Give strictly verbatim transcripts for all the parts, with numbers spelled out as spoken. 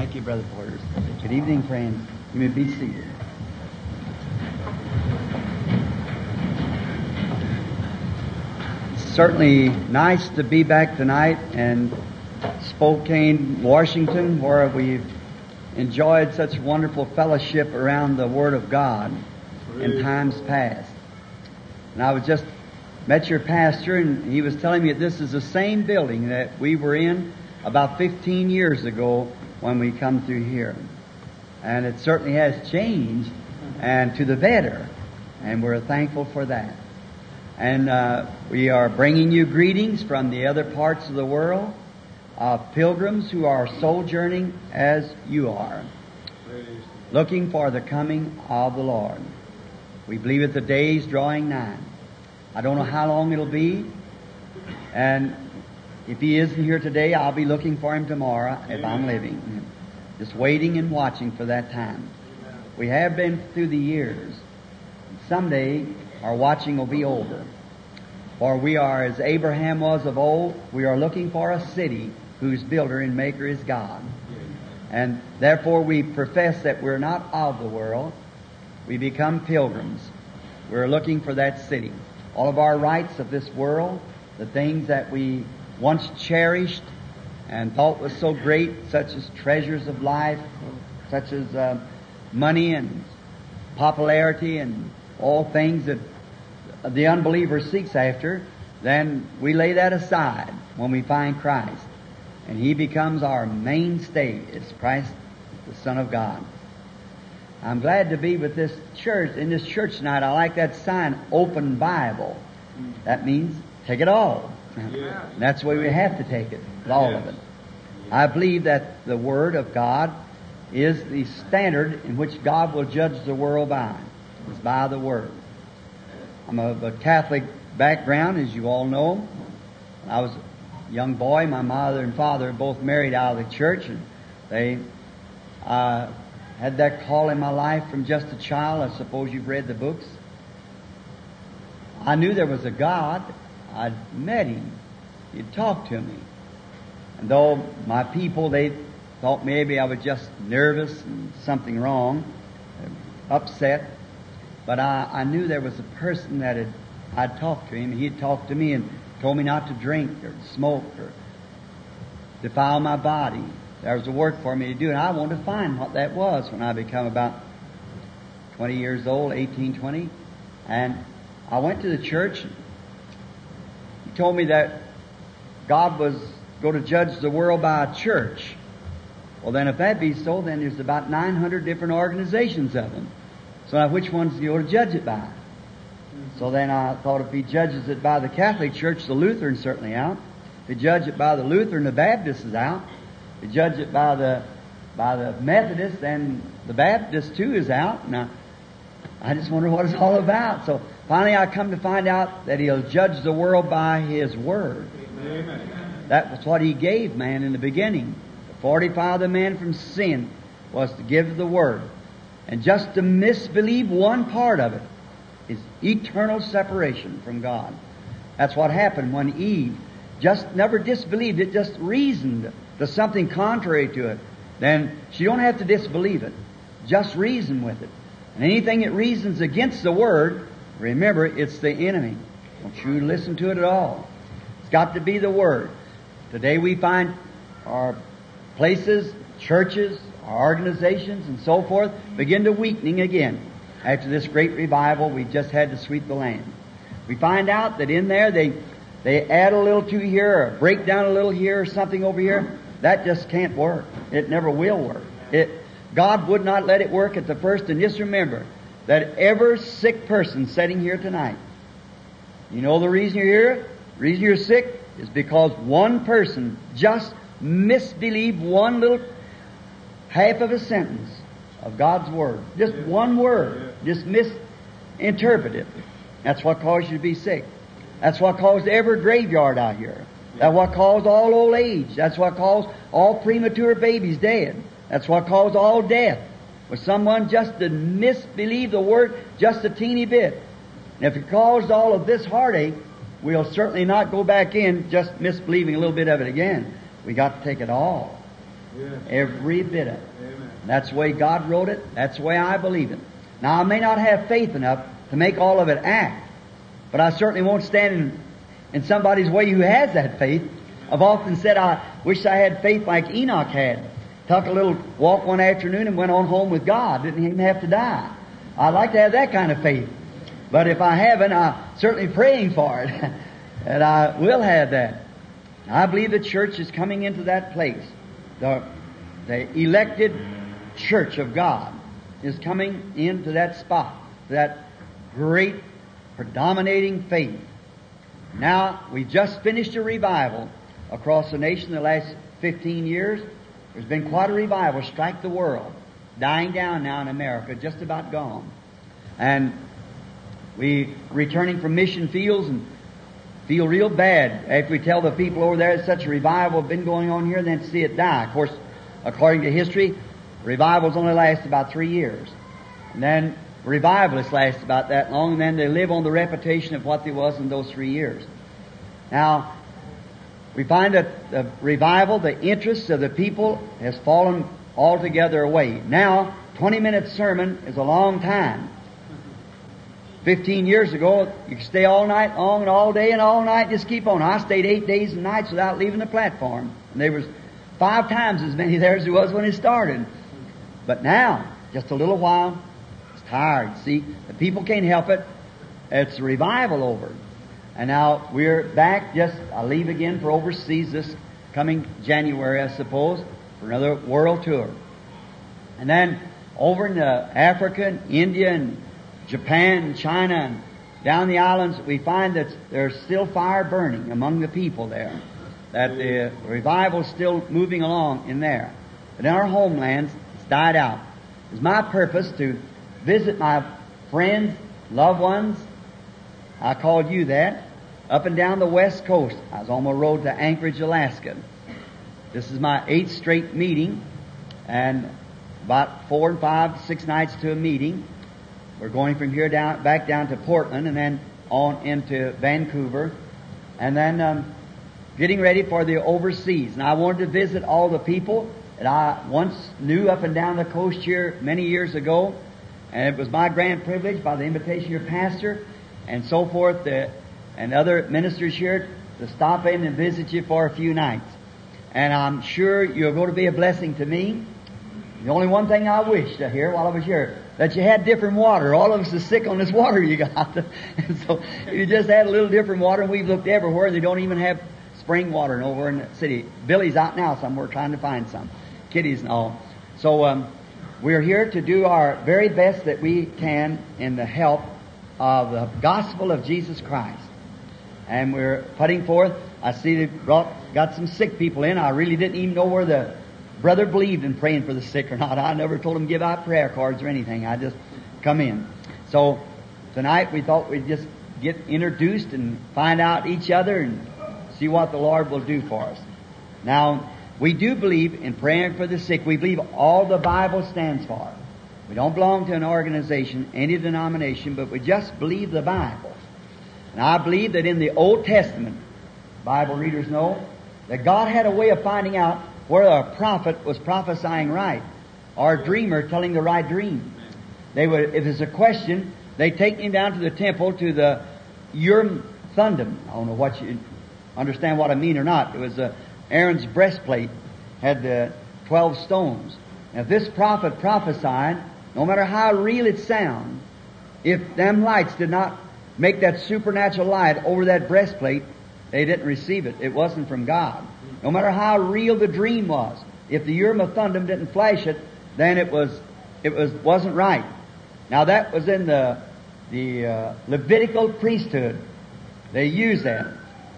Thank you, Brother Porter. Good evening, friends. You may be seated. It's certainly nice to be back tonight in Spokane, Washington, where we've enjoyed such wonderful fellowship around the Word of God in times past. And I was just met your pastor, and he was telling me that this is the same building that we were in about fifteen years ago when we come through here. And it certainly has changed, and to the better. And we're thankful for that. And uh, we are bringing you greetings from the other parts of the world, of pilgrims who are sojourning as you are, looking for the coming of the Lord. We believe that the day is drawing nigh. I don't know how long it'll be, and if He isn't here today, I'll be looking for Him tomorrow if I'm living. Just waiting and watching for that time. We have been through the years. Someday our watching will be over. For we are, as Abraham was of old, we are looking for a city whose builder and maker is God. And therefore we profess that we're not of the world. We become pilgrims. We're looking for that city. All of our rights of this world, the things that we once cherished and thought was so great, such as treasures of life, such as uh, money and popularity and all things that the unbeliever seeks after, then we lay that aside when we find Christ. And He becomes our mainstay. It's Christ, the Son of God. I'm glad to be with this church. In this church tonight, I like that sign, Open Bible. That means take it all. Yeah. That's the way we have to take it, all yes. of it. I believe that the Word of God is the standard in which God will judge the world by. It's by the Word. I'm of a Catholic background, as you all know. When I was a young boy, my mother and father both married out of the church, and they uh, had that call in my life from just a child. I suppose you've read the books. I knew there was a God. I'd met Him. He'd talked to me. And though my people, they thought maybe I was just nervous and something wrong, upset, but I, I knew there was a person that had, I'd talked to him, and he'd talked to me and told me not to drink or smoke or defile my body. There was a work for me to do, and I wanted to find what that was when I become about twenty years old, eighteen, twenty. And I went to the church. He told me that God was going to judge the world by a church. Well, then if that be so, then there's about nine hundred different organizations of them. So now which one's he going to judge it by? Mm-hmm. So then I thought if He judges it by the Catholic Church, the Lutheran's certainly out. If He judges it by the Lutheran, the Baptist is out. If He judges it by the by the Methodist, then the Baptist too is out. Now, I just wonder what it's all about. So finally I come to find out that He'll judge the world by His Word. Amen. That was what He gave man in the beginning. To fortify the man from sin was to give the Word. And just to misbelieve one part of it is eternal separation from God. That's what happened when Eve just never disbelieved it, just reasoned to something contrary to it. Then she don't have to disbelieve it. Just reason with it. And anything that reasons against the Word, remember, it's the enemy. Don't you listen to it at all. It's got to be the Word. Today we find our places, churches, our organizations, and so forth begin to weakening again. After this great revival we just had to sweep the land. We find out that in there they they add a little to here, or break down a little here, or something over here. That just can't work. It never will work. It God would not let it work at the first. And just remember that every sick person sitting here tonight, you know the reason you're here? The reason you're sick is because one person just misbelieved one little half of a sentence of God's Word. Just one word. Just misinterpret it. That's what caused you to be sick. That's what caused every graveyard out here. That's what caused all old age. That's what caused all premature babies dead. That's what caused all death. Was someone just to misbelieve the Word just a teeny bit. And if it caused all of this heartache, we'll certainly not go back in just misbelieving a little bit of it again. We got to take it all. Every bit of it. That's the way God wrote it. That's the way I believe it. Now, I may not have faith enough to make all of it act, but I certainly won't stand in, in somebody's way who has that faith. I've often said I wish I had faith like Enoch had. Took a little walk one afternoon and went on home with God. Didn't even have to die. I'd like to have that kind of faith. But if I haven't, I'm certainly praying for it. And I will have that. I believe the church is coming into that place. The, the elected church of God is coming into that spot, that great predominating faith. Now, we just finished a revival across the nation the last fifteen years. There's been quite a revival strike the world. Dying down now in America, just about gone. And we returning from mission fields and feel real bad after we tell the people over there that such a revival has been going on here and then see it die. Of course, according to history, revivals only last about three years. And then revivalists last about that long, and then they live on the reputation of what they was in those three years. Now, we find that the revival, the interest of the people has fallen altogether away. Now, twenty minute sermon is a long time. Fifteen years ago, you could stay all night long and all day and all night, just keep on. I stayed eight days and nights without leaving the platform. And there was five times as many there as there was when it started. But now, just a little while, it's tired. See, the people can't help it. It's revival over. And now we're back, just, I'll leave again for overseas this coming January, I suppose, for another world tour. And then over in uh, Africa and India and Japan and China and down the islands, we find that there's still fire burning among the people there. That the revival's still moving along in there. But in our homelands, it's died out. It's my purpose to visit my friends, loved ones. I called you that. Up and down the west coast. I was on my road to Anchorage, Alaska. This is my eighth straight meeting, and about four and five, six nights to a meeting. We're going from here down, back down to Portland, and then on into Vancouver, and then um, getting ready for the overseas. And I wanted to visit all the people that I once knew up and down the coast here many years ago, and it was my grand privilege by the invitation of your pastor and so forth, that and other ministers here to stop in and visit you for a few nights. And I'm sure you're going to be a blessing to me. The only one thing I wish to hear while I was here, that you had different water. All of us are sick on this water you got. And so if you just had a little different water, and we've looked everywhere, they don't even have spring water over in the city. Billy's out now somewhere trying to find some. Kitties and all. So um, we're here to do our very best that we can in the help of the gospel of Jesus Christ. And we're putting forth. I see they brought, got some sick people in. I really didn't even know where the brother believed in praying for the sick or not. I never told him to give out prayer cards or anything. I just come in. So tonight we thought we'd just get introduced and find out each other and see what the Lord will do for us. Now, we do believe in praying for the sick. We believe all the Bible stands for. We don't belong to an organization, any denomination, but we just believe the Bible. And I believe that in the Old Testament, Bible readers know, that God had a way of finding out where a prophet was prophesying right, or a dreamer telling the right dream. They would, if there's a question, they'd take him down to the temple, to the Urim Thummim. I don't know what you understand what I mean or not. It was uh, Aaron's breastplate, had the twelve stones. Now, if this prophet prophesied, no matter how real it sounds, if them lights did not make that supernatural light over that breastplate, they didn't receive it. It wasn't from God. No matter how real the dream was, if the Urim Thummim didn't flash it, then it was it was wasn't right. Now that was in the the uh, Levitical priesthood. They used that.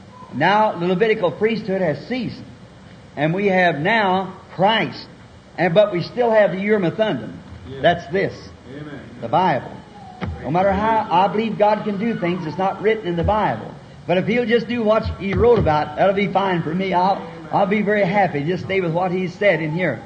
Now the Levitical priesthood has ceased, and we have now Christ, and but we still have the Urim Thummim. Yeah. That's this, Amen. The Bible. No matter how I believe God can do things, it's not written in the Bible. But if He'll just do what He wrote about, that'll be fine for me. I'll I'll be very happy. Just stay with what He said in here.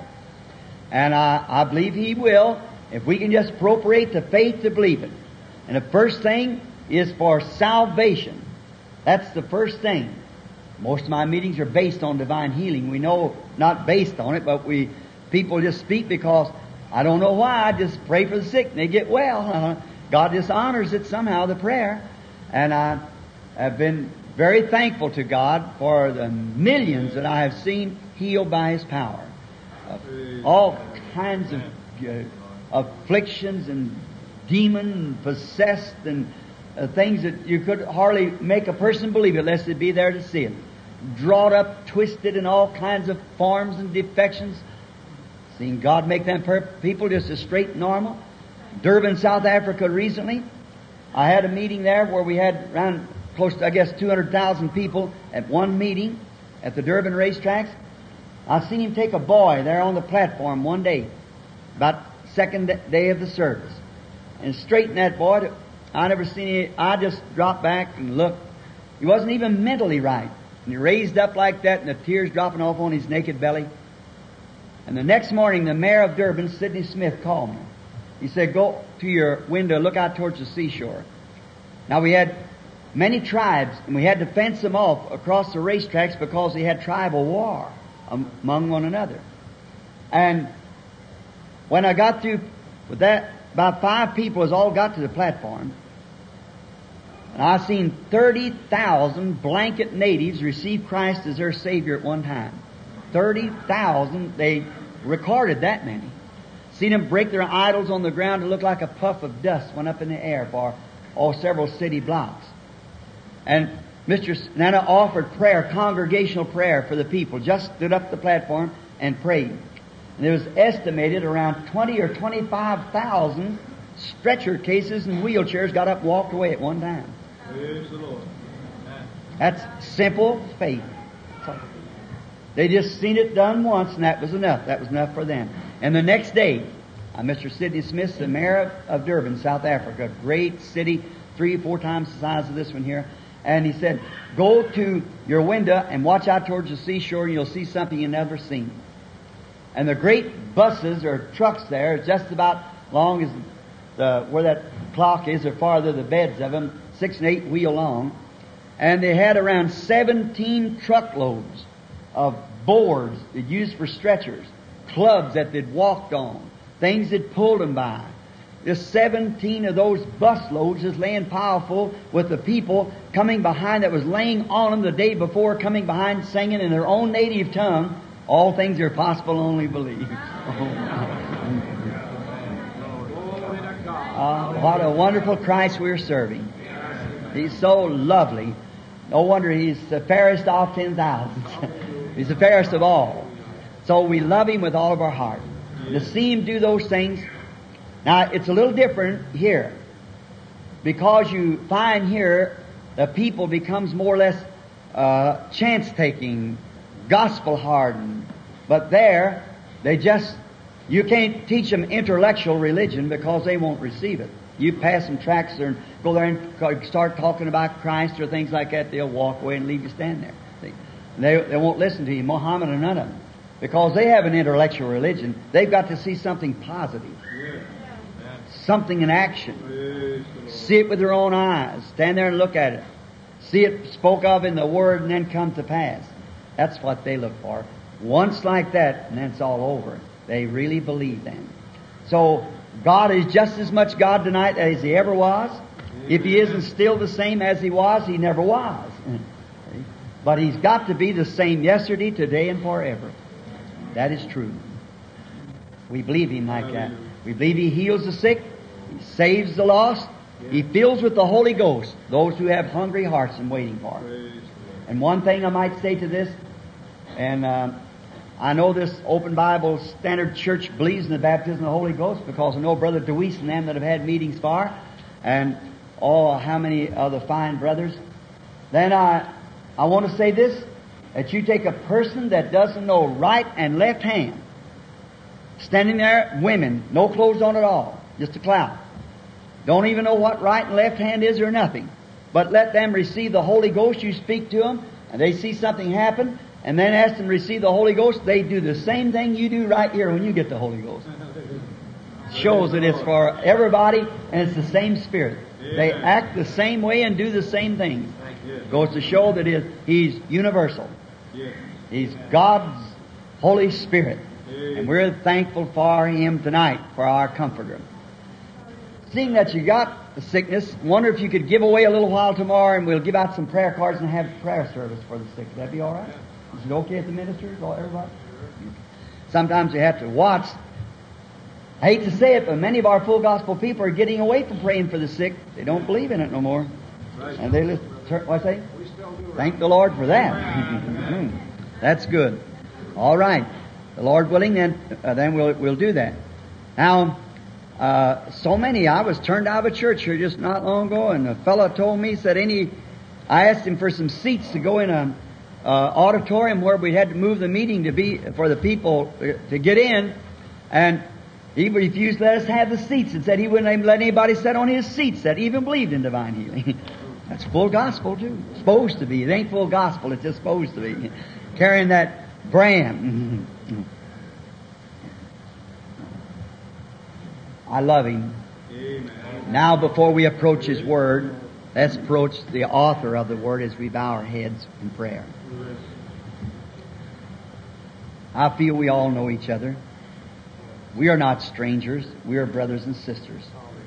And I, I believe He will, if we can just appropriate the faith to believe it. And the first thing is for salvation. That's the first thing. Most of my meetings are based on divine healing. We know not based on it, but we people just speak because I don't know why. I just pray for the sick and they get well. Uh, God just honors it somehow, the prayer. And I have been very thankful to God for the millions that I have seen healed by His power. Uh, all kinds of uh, afflictions and demon and possessed and uh, things that you could hardly make a person believe it unless they'd be there to see it. Drawed up, twisted in all kinds of forms and defections. Seen God make them per- people just as straight and normal. Durban, South Africa recently. I had a meeting there where we had around close to, I guess, two hundred thousand people at one meeting at the Durban racetracks. I seen him take a boy there on the platform one day, about second day of the service, and straighten that boy. To, I never seen it. I just dropped back and looked. He wasn't even mentally right. And he raised up like that and the tears dropping off on his naked belly. And the next morning, the mayor of Durban, Sidney Smith, called me. He said, go to your window, look out towards the seashore. Now we had many tribes, and we had to fence them off across the racetracks because they had tribal war among one another. And when I got through with that, about five people has all got to the platform. And I seen thirty thousand blanket natives receive Christ as their Savior at one time. thirty thousand, they recorded that many. Seen them break their idols on the ground and look like a puff of dust went up in the air for all several city blocks. And Mister Nana offered prayer, congregational prayer for the people, just stood up the platform and prayed. And there was estimated around twenty or twenty-five thousand stretcher cases and wheelchairs got up and walked away at one time. Praise the Lord. That's simple faith. They just seen it done once, and that was enough. That was enough for them. And the next day, uh, Mister Sidney Smith, the mayor of, of Durban, South Africa, great city, three or four times the size of this one here, and he said, go to your window and watch out towards the seashore, and you'll see something you've never seen. And the great buses or trucks there, just about long as the, where that clock is, or farther the beds of them, six and eight wheel long, and they had around seventeen truckloads of boards that used for stretchers, clubs that they'd walked on, things that pulled them by. Just seventeen of those bus loads is laying powerful with the people coming behind that was laying on them the day before, coming behind singing in their own native tongue, all things are possible, only believe. uh, what a wonderful Christ we're serving. He's so lovely. No wonder He's the fairest of ten thousands. He's the fairest of all. So we love Him with all of our heart. To see Him do those things. Now, it's a little different here. Because you find here, the people becomes more or less uh, chance-taking, gospel-hardened. But there, they just, you can't teach them intellectual religion because they won't receive it. You pass them tracts and go there and start talking about Christ or things like that, they'll walk away and leave you stand there. See? They, they won't listen to you, Muhammad or none of them. Because they have an intellectual religion, they've got to see something positive. Something in action. See it with their own eyes. Stand there and look at it. See it spoke of in the Word and then come to pass. That's what they look for. Once like that, and then it's all over. They really believe then. So, God is just as much God tonight as He ever was. If He isn't still the same as He was, He never was. But He's got to be the same yesterday, today, and forever. That is true. We believe Him like that. We believe He heals the sick. He saves the lost. He fills with the Holy Ghost those who have hungry hearts and waiting for Him. And one thing I might say to this, and uh, I know this Open Bible Standard Church believes in the baptism of the Holy Ghost because I know Brother DeWeese and them that have had meetings far, and oh, how many other fine brothers. Then I, I want to say this, that you take a person that doesn't know right and left hand, standing there, women, no clothes on at all, just a cloud. Don't even know what right and left hand is or nothing. But let them receive the Holy Ghost. You speak to them, and they see something happen, and then ask them to receive the Holy Ghost. They do the same thing you do right here when you get the Holy Ghost. Shows that it's for everybody, and it's the same Spirit. They act the same way and do the same things. Yes. Goes to show that he- He's universal. Yes. He's God's Holy Spirit. Amen. And we're thankful for Him tonight, for our Comforter. Seeing that you got the sickness, wonder if you could give away a little while tomorrow and we'll give out some prayer cards and have prayer service for the sick. Would that be all right? Is it okay at the ministers or everybody? Sometimes you have to watch. I hate to say it, but many of our full gospel people are getting away from praying for the sick. They don't believe in it no more. Right. And they listen. What I say? We still do. Thank the Lord for that. That's good. All right. The Lord willing, then uh, then we'll we'll do that. Now, uh, so many. I was turned out of a church here just not long ago, and a fellow told me, said any. I asked him for some seats to go in a uh, auditorium where we had to move the meeting to be for the people to, to get in, and he refused to let us have the seats and said he wouldn't even let anybody sit on his seats that even believed in divine healing. That's full gospel too. Supposed to be. It ain't full gospel. It's just supposed to be. Carrying that brand. I love Him. Amen. Now before we approach His Word, let's approach the author of the Word as we bow our heads in prayer. I feel we all know each other. We are not strangers. We are brothers and sisters.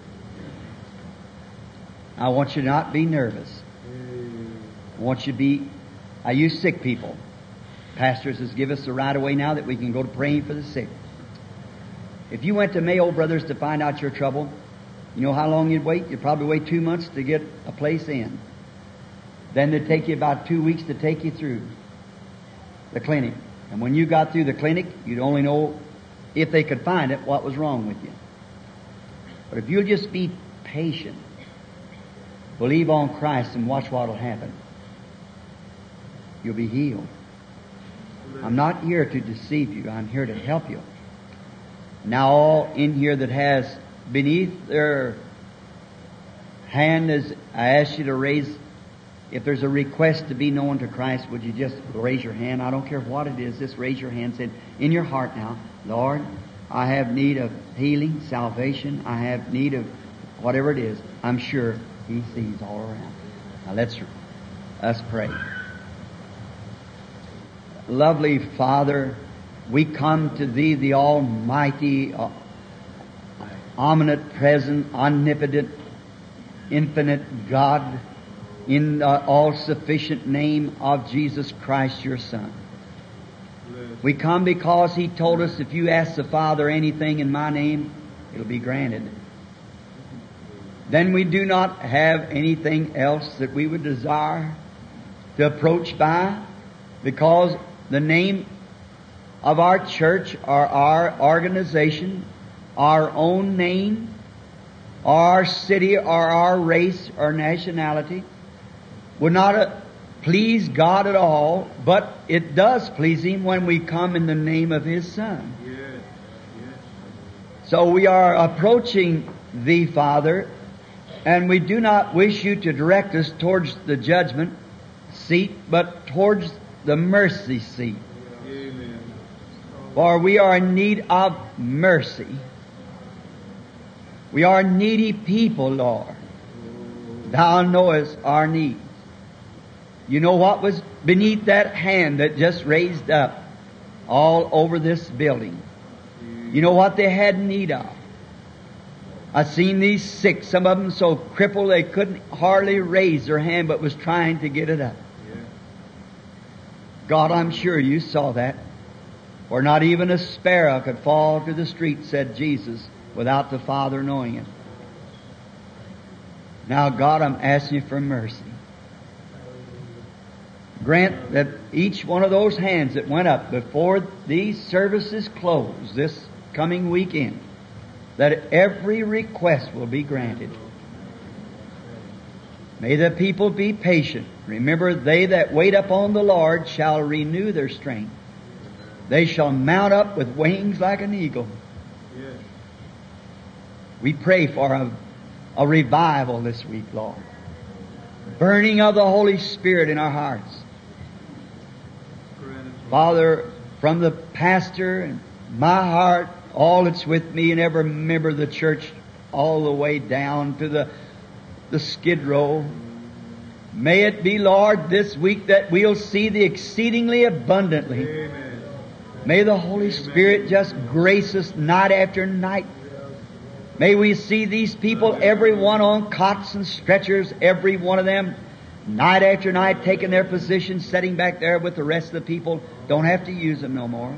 I want you to not be nervous. I want you to be, I use sick people. Pastors has given us the right of way now that we can go to praying for the sick. If you went to Mayo Brothers to find out your trouble, you know how long you'd wait? You'd probably wait two months to get a place in. Then it'd take you about two weeks to take you through the clinic. And when you got through the clinic, you'd only know, if they could find it, what was wrong with you. But if you'll just be patient, believe on Christ and watch what will happen, you'll be healed. I'm not here to deceive you. I'm here to help you. Now all in here that has beneath their hand, as I ask you to raise, if there's a request to be known to Christ, would you just raise your hand? I don't care what it is. Just raise your hand. Say in your heart now, Lord, I have need of healing, salvation. I have need of whatever it is. I'm sure He sees all around. Now let's, let's pray. Lovely Father, we come to Thee, the Almighty, uh, omnipresent, omnipotent, infinite God, in the all-sufficient name of Jesus Christ, Your Son. We come because He told us, if you ask the Father anything in My name, it'll be granted. Then we do not have anything else that we would desire to approach by, because the name of our church or our organization, our own name, or our city or our race or nationality would not uh, please God at all, but it does please Him when we come in the name of His Son. Yes. Yes. So we are approaching Thee, Father, and we do not wish You to direct us towards the judgment seat, but towards the mercy seat. Amen. For we are in need of mercy. We are needy people, Lord. Thou knowest our needs. You know what was beneath that hand that just raised up all over this building. You know what they had need of. I've seen these sick, some of them so crippled they couldn't hardly raise their hand, but was trying to get it up. God, I'm sure You saw that. For not even a sparrow could fall to the street, said Jesus, without the Father knowing it. Now, God, I'm asking You for mercy. Grant that each one of those hands that went up before these services close this coming weekend, that every request will be granted. May the people be patient. Remember, they that wait upon the Lord shall renew their strength. They shall mount up with wings like an eagle. Yes. We pray for a, a revival this week, Lord. Burning of the Holy Spirit in our hearts. Father, from the pastor and my heart, all that's with me and every member of the church, all the way down to the, the skid row, May it be, Lord, this week that we'll see the exceedingly abundantly. Amen. May the Holy Spirit just grace us night after night. May we see these people, every one on cots and stretchers, every one of them, night after night, taking their position, sitting back there with the rest of the people. Don't have to use them no more.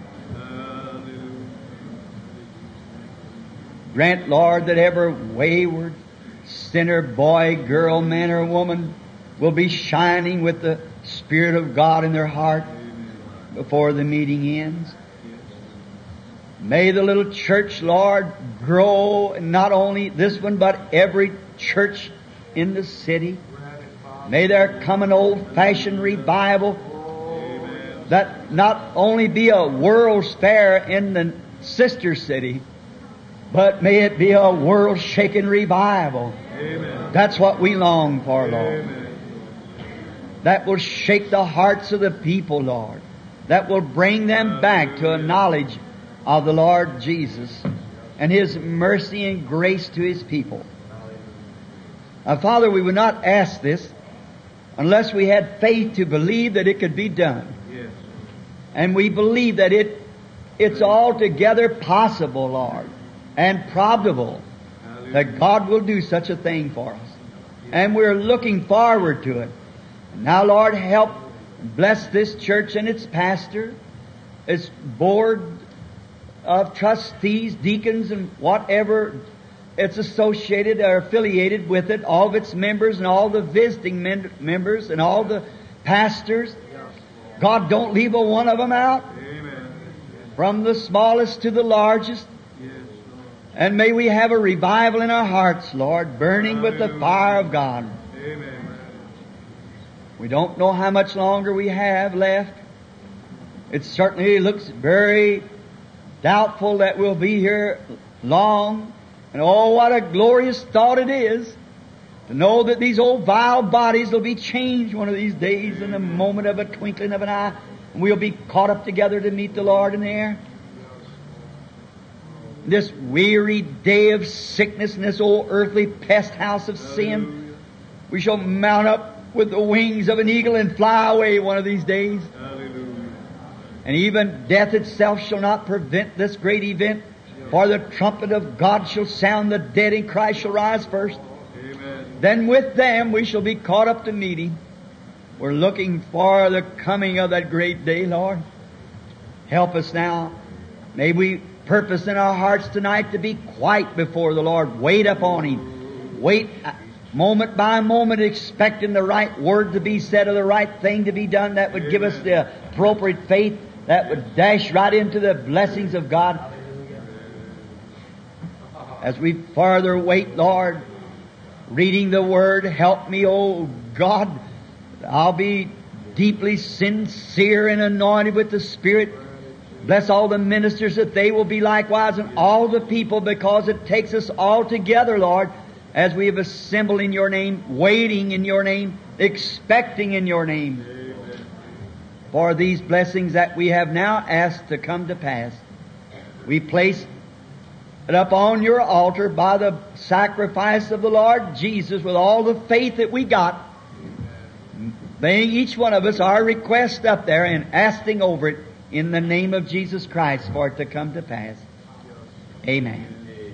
Grant, Lord, that every wayward sinner, boy, girl, man, or woman will be shining with the Spirit of God in their heart before the meeting ends. May the little church, Lord, grow, and not only this one, but every church in the city. May there come an old-fashioned revival that not only be a world's fair in the sister city, but may it be a world-shaking revival. Amen. That's what we long for, Lord. Amen. That will shake the hearts of the people, Lord. That will bring them back to a knowledge of the Lord Jesus and His mercy and grace to His people. Now, Father, we would not ask this unless we had faith to believe that it could be done. Yes. And we believe that it it's altogether possible, Lord, and probable that God will do such a thing for us. And we're looking forward to it. Now, Lord, help bless this church and its pastor, its board of trustees, deacons, and whatever it's associated or affiliated with it, all of its members and all the visiting men- members and all the pastors. God, don't leave a one of them out. Amen. From the smallest to the largest. Yes, Lord. And may we have a revival in our hearts, Lord, burning with the fire of God. Amen. We don't know how much longer we have left. It certainly looks very doubtful that we'll be here long. And oh, what a glorious thought it is to know that these old vile bodies will be changed one of these days in the moment of a twinkling of an eye. And we'll be caught up together to meet the Lord in the air. This weary day of sickness in this old earthly pest house of sin, we shall mount up with the wings of an eagle and fly away one of these days. Hallelujah. And even death itself shall not prevent this great event, for the trumpet of God shall sound, the dead in Christ shall rise first. Amen. Then with them we shall be caught up to meet Him. We're looking for the coming of that great day, Lord. Help us now. May we purpose in our hearts tonight to be quiet before the Lord. Wait upon Him. Wait moment by moment, expecting the right word to be said or the right thing to be done that would give us the appropriate faith that would dash right into the blessings of God. As we further wait, Lord, reading the Word, help me, oh God. I'll be deeply sincere and anointed with the Spirit. Bless all the ministers that they will be likewise, and all the people, because it takes us all together, Lord, as we have assembled in Your name, waiting in Your name, expecting in Your name, for these blessings that we have now asked to come to pass. We place it up on Your altar by the sacrifice of the Lord Jesus with all the faith that we got, laying each one of us our request up there and asking over it in the name of Jesus Christ for it to come to pass. Amen.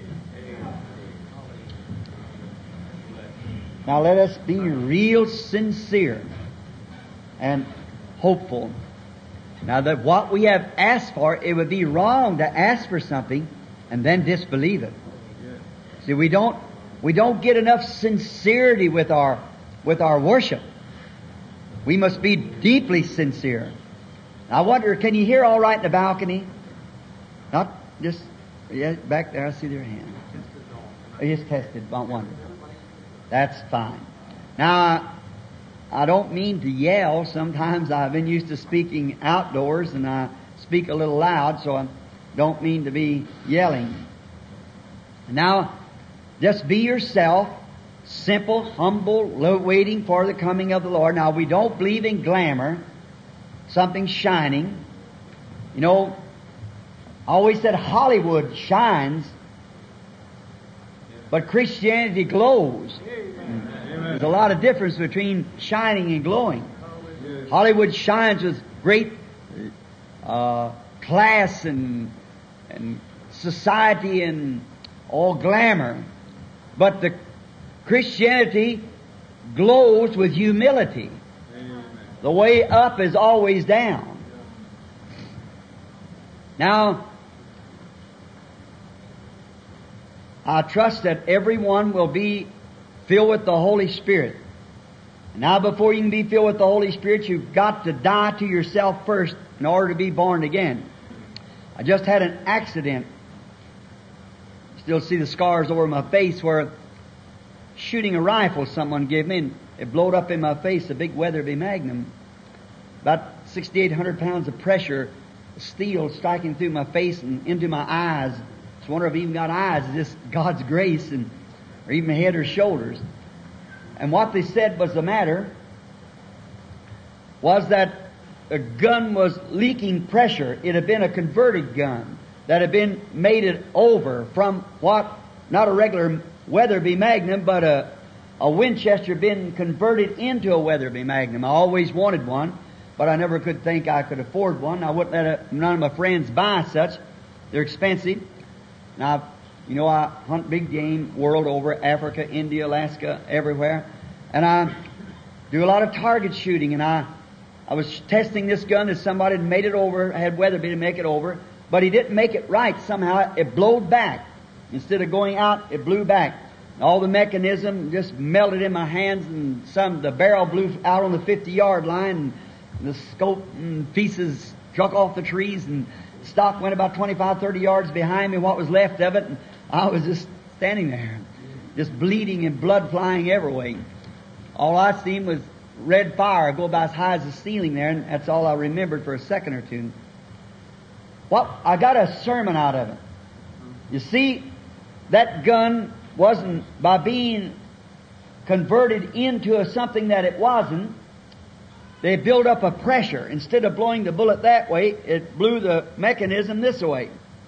Now let us be real sincere and hopeful. Now that what we have asked for, it would be wrong to ask for something and then disbelieve it. See, we don't we don't get enough sincerity with our with our worship. We must be deeply sincere. I wonder, can you hear all right in the balcony? Not just yeah, back there. I see their hand. I just tested. I wonder. That's fine. Now, I don't mean to yell. Sometimes I've been used to speaking outdoors and I speak a little loud, so I don't mean to be yelling. Now, just be yourself, simple, humble, waiting for the coming of the Lord. Now, we don't believe in glamour, something shining. You know, I always said Hollywood shines, but Christianity glows. Amen. There's a lot of difference between shining and glowing. Yes. Hollywood shines with great uh, class and and society and all glamour, but the Christianity glows with humility. Amen. The way up is always down. Now, I trust that everyone will be filled with the Holy Spirit. Now, before you can be filled with the Holy Spirit, you've got to die to yourself first in order to be born again. I just had an accident. Still see the scars over my face where shooting a rifle someone gave me, and it blowed up in my face, a big Weatherby Magnum. About sixty-eight hundred pounds of pressure, steel striking through my face and into my eyes. I wonder if I even got eyes. Is this God's grace, and or even head or shoulders? And what they said was the matter was that the gun was leaking pressure. It had been a converted gun that had been made it over from what, not a regular Weatherby Magnum, but a, a Winchester been converted into a Weatherby Magnum. I always wanted one, but I never could think I could afford one. I wouldn't let a, none of my friends buy such. They're expensive. Now, you know, I hunt big game world over, Africa, India, Alaska, everywhere. And I do a lot of target shooting, and I I was testing this gun that somebody had made it over, had Weatherby to make it over, but he didn't make it right. Somehow it blowed back. Instead of going out, it blew back. All the mechanism just melted in my hands, and some the barrel blew out on the fifty-yard line, and the scope and pieces struck off the trees, and stock went about twenty-five, thirty yards behind me, what was left of it, and I was just standing there, just bleeding and blood flying every way. All I seen was red fire go about as high as the ceiling there, and that's all I remembered for a second or two. Well, I got a sermon out of it. You see, that gun wasn't, by being converted into a something that it wasn't, they built up a pressure. Instead of blowing the bullet that way, it blew the mechanism this way.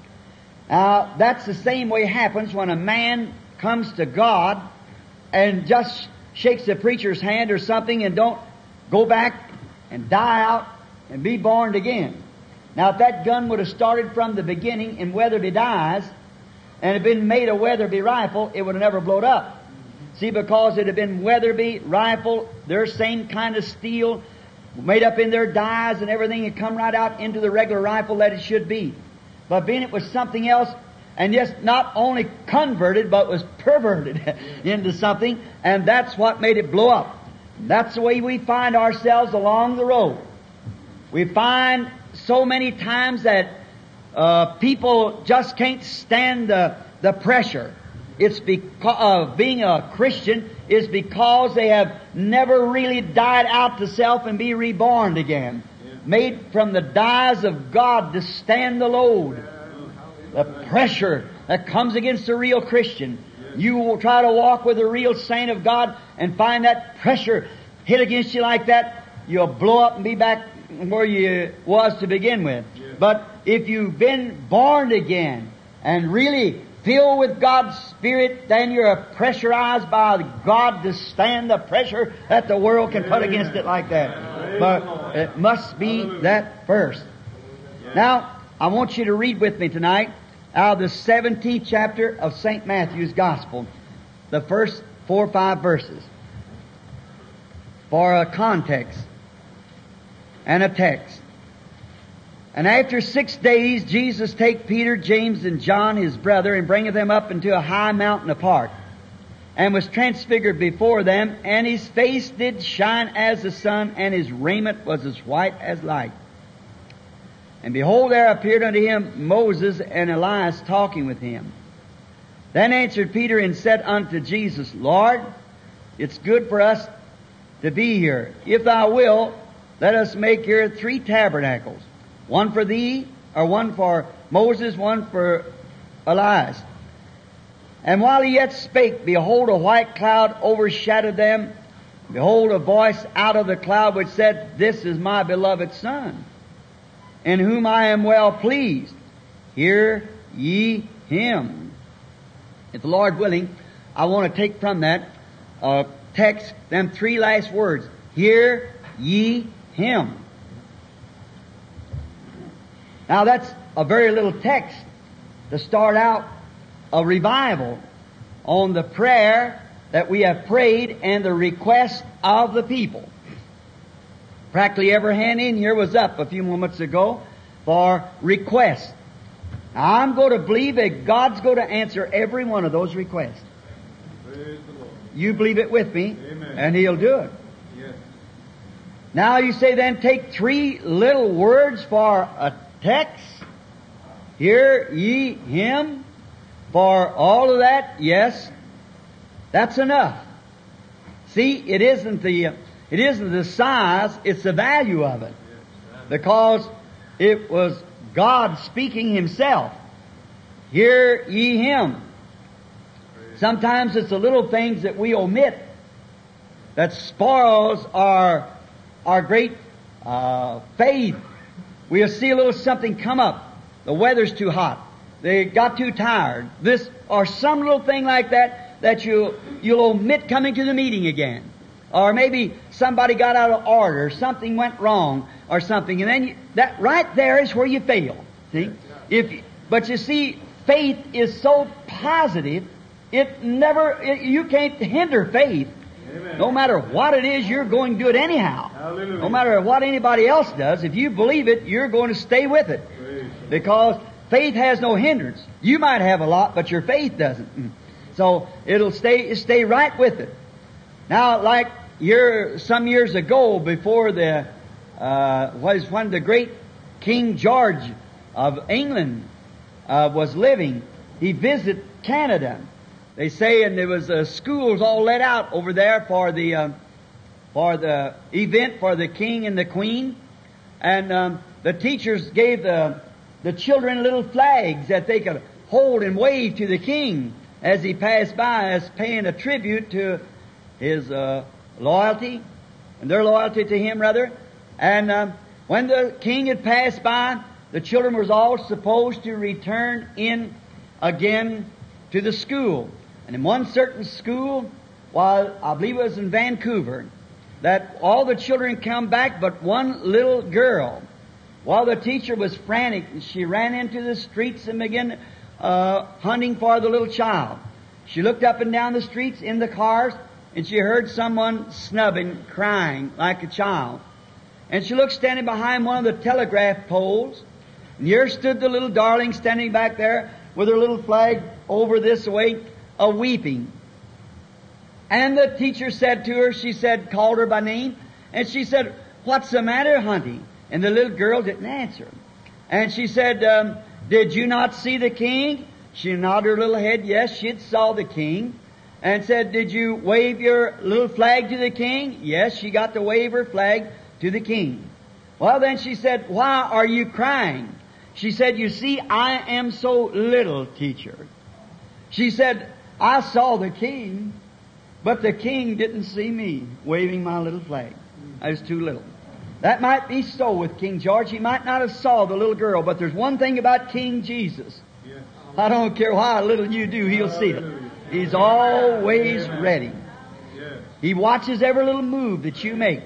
Now, that's the same way it happens when a man comes to God and just shakes the preacher's hand or something and don't go back and die out and be born again. Now, if that gun would have started from the beginning in Weatherby dyes and had been made a Weatherby rifle, it would have never blown up. See, because it had been Weatherby rifle, their same kind of steel, made up in their dyes and everything, and come right out into the regular rifle that it should be. But being it was something else, and just not only converted, but was perverted into something, and that's what made it blow up. That's the way we find ourselves along the road. We find so many times that uh, people just can't stand the, the pressure. It's because of being a Christian is because they have never really died out to self and be reborn again. Yeah. Made from the dyes of God to stand the load. The pressure that comes against a real Christian. You will try to walk with a real saint of God and find that pressure hit against you like that, you'll blow up and be back where you was to begin with. But if you've been born again and really filled with God's Spirit, then you're pressurized by God to stand the pressure that the world can put against it like that. But it must be that first. Now, I want you to read with me tonight out of the seventeenth chapter of Saint Matthew's Gospel, the first four or five verses, for a context and a text. And after six days Jesus take Peter, James, and John his brother, and bringeth them up into a high mountain apart, and was transfigured before them, and his face did shine as the sun, and his raiment was as white as light. And behold, there appeared unto him Moses and Elias talking with him. Then answered Peter and said unto Jesus, Lord, it's good for us to be here. If thou wilt, let us make here three tabernacles, one for thee, or one for Moses, one for Elias. And while he yet spake, behold, a white cloud overshadowed them. Behold, a voice out of the cloud which said, This is my beloved Son, in whom I am well pleased. Hear ye him. If the Lord willing, I want to take from that a text, them three last words. Hear ye Him. Now that's a very little text to start out a revival on the prayer that we have prayed and the request of the people. Practically every hand in here was up a few moments ago for requests. Now I'm going to believe that God's going to answer every one of those requests. Praise the Lord. You believe it with me, Amen. and He'll do it. Yes. Now you say then take three little words for a text. Hear ye Him. For all of that, yes, that's enough. See, it isn't the it isn't the size, it's the value of it. Because it was God speaking Himself. Hear ye Him. Sometimes it's the little things that we omit that spoils our our great uh, faith. We'll see a little something come up. The weather's too hot. They got too tired. This or some little thing like that that you you'll omit coming to the meeting again. Or maybe somebody got out of order, something went wrong, or something, and then you, that right there is where you fail. See, if but you see, faith is so positive, it never it, you can't hinder faith. Amen. No matter what it is, you're going to do it anyhow. Hallelujah. No matter what anybody else does, if you believe it, you're going to stay with it. Praise Because faith has no hindrance. You might have a lot, but your faith doesn't. So it'll stay stay right with it. Now, like year, some years ago, before the uh, was when the great King George of England uh, was living, he visited Canada. They say, and there was uh, schools all let out over there for the uh, for the event for the King and the Queen, and um, the teachers gave the the children little flags that they could hold and wave to the King as he passed by, as paying a tribute to his uh, loyalty and their loyalty to him, rather. And um, when the King had passed by, the children was all supposed to return in again to the school. And in one certain school, while I believe it was in Vancouver, that all the children come back but one little girl. While the teacher was frantic, she ran into the streets and began uh, hunting for the little child. She looked up and down the streets in the cars, and she heard someone snubbing, crying like a child. And she looked standing behind one of the telegraph poles, and here stood the little darling standing back there with her little flag over this way, a weeping. And the teacher said to her, she said, called her by name, and she said, "What's the matter, Hunty?" And the little girl didn't answer. And she said, um, "Did you not see the King?" She nodded her little head. Yes, she had saw the King. And said, "Did you wave your little flag to the King?" Yes, she got to wave her flag to the King. Well, then she said, "Why are you crying?" She said, "You see, I am so little, teacher." She said, "I saw the King, but the King didn't see me waving my little flag. I was too little." That might be so with King George. He might not have saw the little girl, but there's one thing about King Jesus. Yes. I don't care how little you do, He'll see it. He's always ready. Yes. He watches every little move that you make.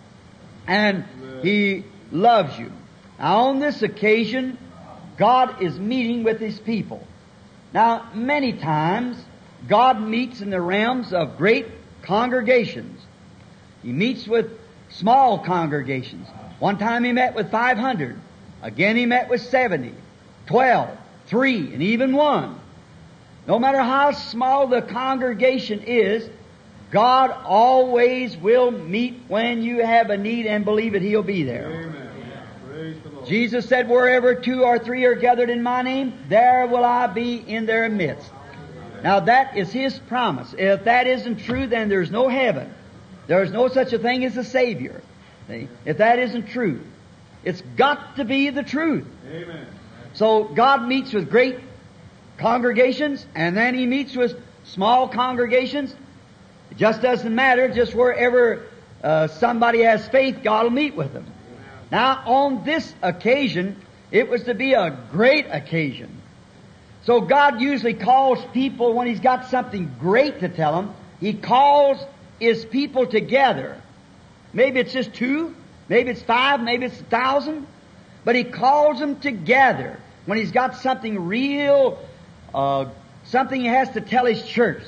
And He loves you. Now on this occasion, God is meeting with His people. Now, many times, God meets in the realms of great congregations. He meets with small congregations. One time He met with five hundred. Again He met with seventy, twelve, three, and even one. No matter how small the congregation is, God always will meet when you have a need and believe it, He'll be there. Amen. Praise the Lord. Jesus said, "Wherever two or three are gathered in My name, there will I be in their midst." Now that is His promise. If that isn't true, then there's no heaven. There's no such a thing as a Savior. See? If that isn't true, it's got to be the truth. Amen. So God meets with great congregations, and then He meets with small congregations. It just doesn't matter. Just wherever uh, somebody has faith, God will meet with them. Now, on this occasion, it was to be a great occasion. So God usually calls people when He's got something great to tell them. He calls His people together. Maybe it's just two, maybe it's five, maybe it's a thousand, but He calls them together when He's got something real, uh, something He has to tell His church.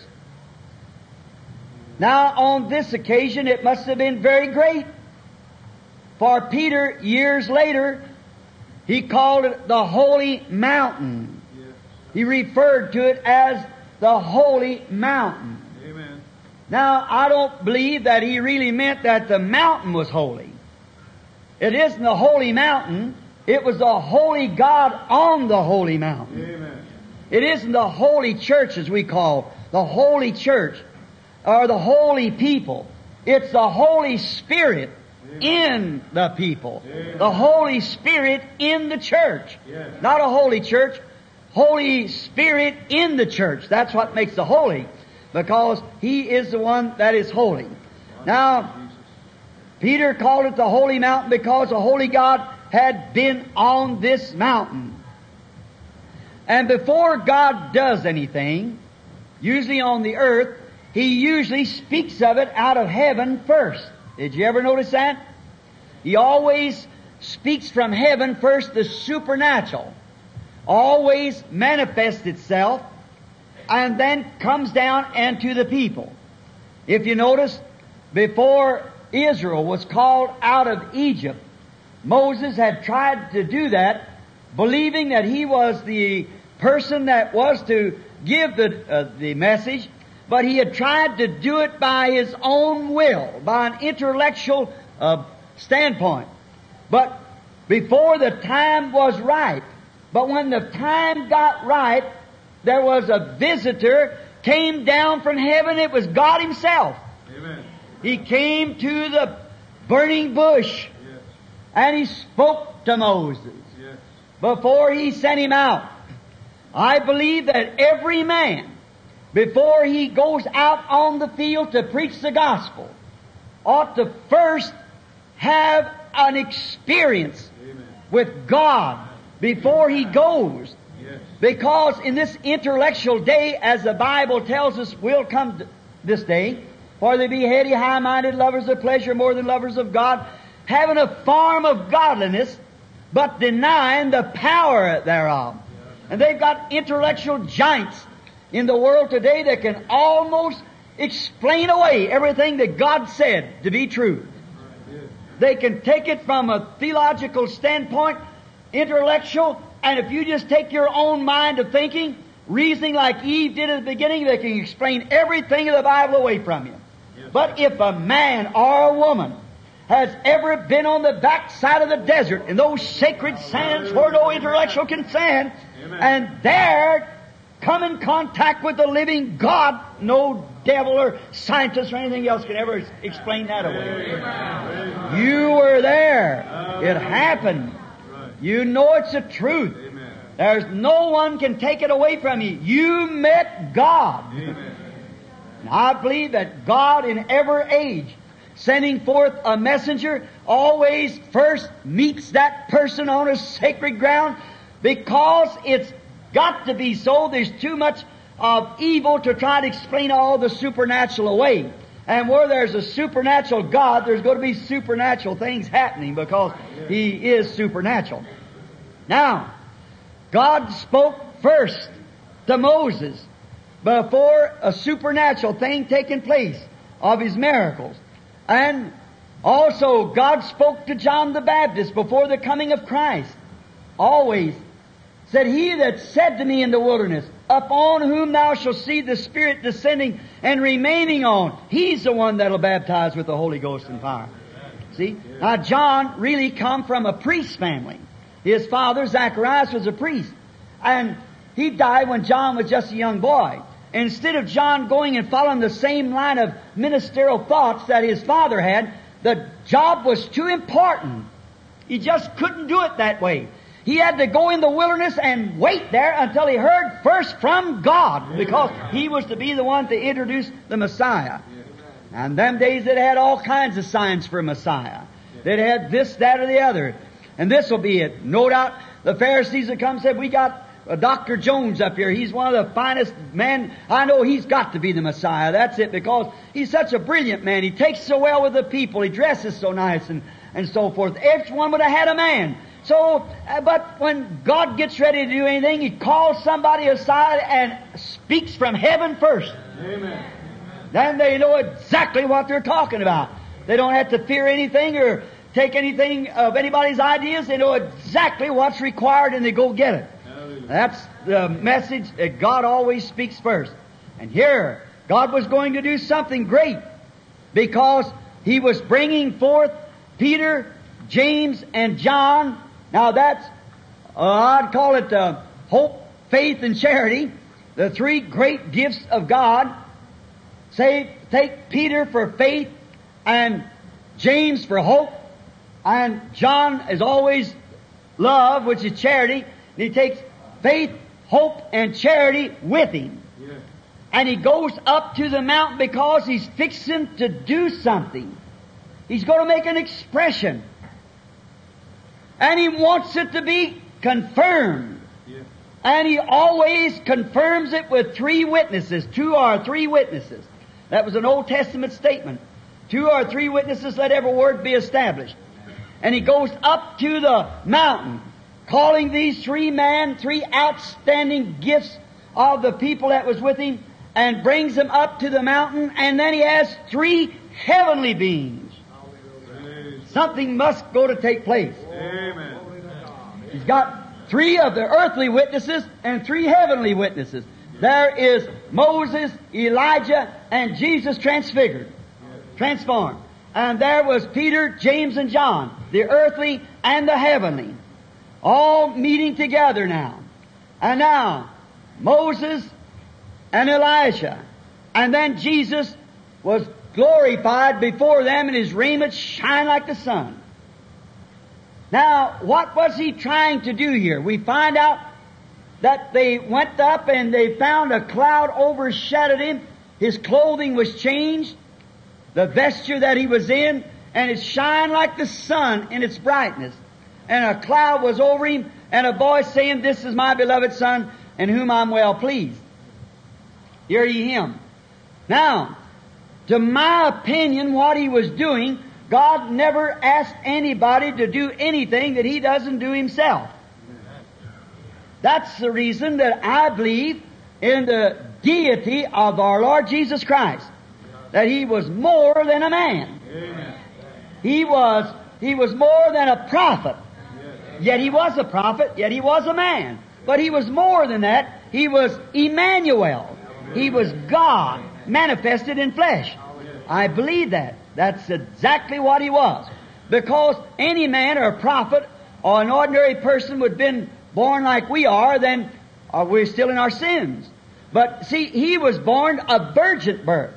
Now, on this occasion, it must have been very great. For Peter, years later, he called it the Holy Mountain. Yes. He referred to it as the Holy Mountain. Amen. Now, I don't believe that he really meant that the mountain was holy. It isn't the Holy Mountain. It was the Holy God on the Holy Mountain. Amen. It isn't the Holy Church, as we call the Holy Church, or the Holy People. It's the Holy Spirit in the people. Amen. The Holy Spirit in the church. Yes. Not a holy church. Holy Spirit in the church. That's what makes the holy. Because He is the one that is holy. Now, Peter called it the Holy Mountain because the Holy God had been on this mountain. And before God does anything, usually on the earth, He usually speaks of it out of heaven first. Did you ever notice that? He always speaks from heaven first, the supernatural. Always manifests itself and then comes down into the people. If you notice, before Israel was called out of Egypt, Moses had tried to do that, believing that he was the person that was to give the, uh, the message, but he had tried to do it by his own will, by an intellectual uh, standpoint. But before the time was right, but when the time got right, there was a visitor came down from heaven. It was God Himself. Amen. He came to the burning bush Yes. and He spoke to Moses Yes. before He sent him out. I believe that every man, before he goes out on the field to preach the gospel, ought to first have an experience Amen. with God before he goes. Yes. Because in this intellectual day, as the Bible tells us will come this day, for they be heady, high-minded, lovers of pleasure more than lovers of God, having a form of godliness, but denying the power thereof. And they've got intellectual giants in the world today that can almost explain away everything that God said to be true. Yes. They can take it from a theological standpoint, intellectual, and if you just take your own mind of thinking, reasoning like Eve did at the beginning, they can explain everything of the Bible away from you. Yes. But if a man or a woman has ever been on the backside of the desert in those sacred sands where no intellectual can stand, Amen. and there come in contact with the living God, no devil or scientist or anything else can ever explain that away. Amen. You were there. It happened. Right. You know it's the truth. Amen. There's no one can take it away from you. You met God. Amen. And I believe that God in every age, sending forth a messenger, always first meets that person on a sacred ground, because it's got to be so. There's too much of evil to try to explain all the supernatural away. And where there's a supernatural God, there's going to be supernatural things happening, because He is supernatural. Now, God spoke first to Moses before a supernatural thing taking place of His miracles. And also God spoke to John the Baptist before the coming of Christ. Always said, He that said to me in the wilderness, upon whom thou shalt see the Spirit descending and remaining on, He's the one that'll baptize with the Holy Ghost and fire. See? Now John really come from a priest family. His father, Zacharias, was a priest. And he died when John was just a young boy. Instead of John going and following the same line of ministerial thoughts that his father had, the job was too important. He just couldn't do it that way. He had to go in the wilderness and wait there until he heard first from God, because he was to be the one to introduce the Messiah. And them days it had all kinds of signs for Messiah. It had this, that, or the other. And this will be it. No doubt the Pharisees that come said, we got uh, Doctor Jones up here. He's one of the finest men. I know he's got to be the Messiah. That's it, because he's such a brilliant man. He takes so well with the people. He dresses so nice and, and so forth. Everyone would have had a man. So, uh, but when God gets ready to do anything, He calls somebody aside and speaks from heaven first. Amen. Then they know exactly what they're talking about. They don't have to fear anything or take anything of anybody's ideas. They know exactly what's required and they go get it. Hallelujah. That's the message that God always speaks first. And here, God was going to do something great because He was bringing forth Peter, James, and John. Now that's, uh, I'd call it uh, hope, faith, and charity, the three great gifts of God. Say, take Peter for faith, and James for hope, and John is always love, which is charity. And he takes faith, hope, and charity with him. Yeah. And he goes up to the mountain because he's fixing to do something. He's going to make an expression. And he wants it to be confirmed. Yeah. And he always confirms it with three witnesses. Two or three witnesses. That was an Old Testament statement. Two or three witnesses, let every word be established. And he goes up to the mountain, calling these three men, three outstanding gifts of the people that was with him, and brings them up to the mountain, and then he has three heavenly beings. Something must go to take place. Amen. He's got three of the earthly witnesses and three heavenly witnesses. There is Moses, Elijah, and Jesus transfigured, transformed. And there was Peter, James, and John, the earthly and the heavenly, all meeting together now. And now, Moses and Elijah, and then Jesus was glorified before them, and His raiment shined like the sun. Now, what was He trying to do here? We find out that they went up and they found a cloud overshadowed Him. His clothing was changed, the vesture that He was in, and it shined like the sun in its brightness. And a cloud was over Him, and a voice saying, "This is my beloved Son, in whom I'm well pleased. Hear ye Him." Now, to my opinion, what He was doing, God never asked anybody to do anything that He doesn't do Himself. That's the reason that I believe in the deity of our Lord Jesus Christ. That He was more than a man. Amen. He was, He was more than a prophet. Yet He was a prophet, yet He was a man. But He was more than that. He was Emmanuel. He was God manifested in flesh. I believe that. That's exactly what He was. Because any man or a prophet or an ordinary person would have been born like we are, then uh, we're still in our sins. But see, He was born a virgin birth.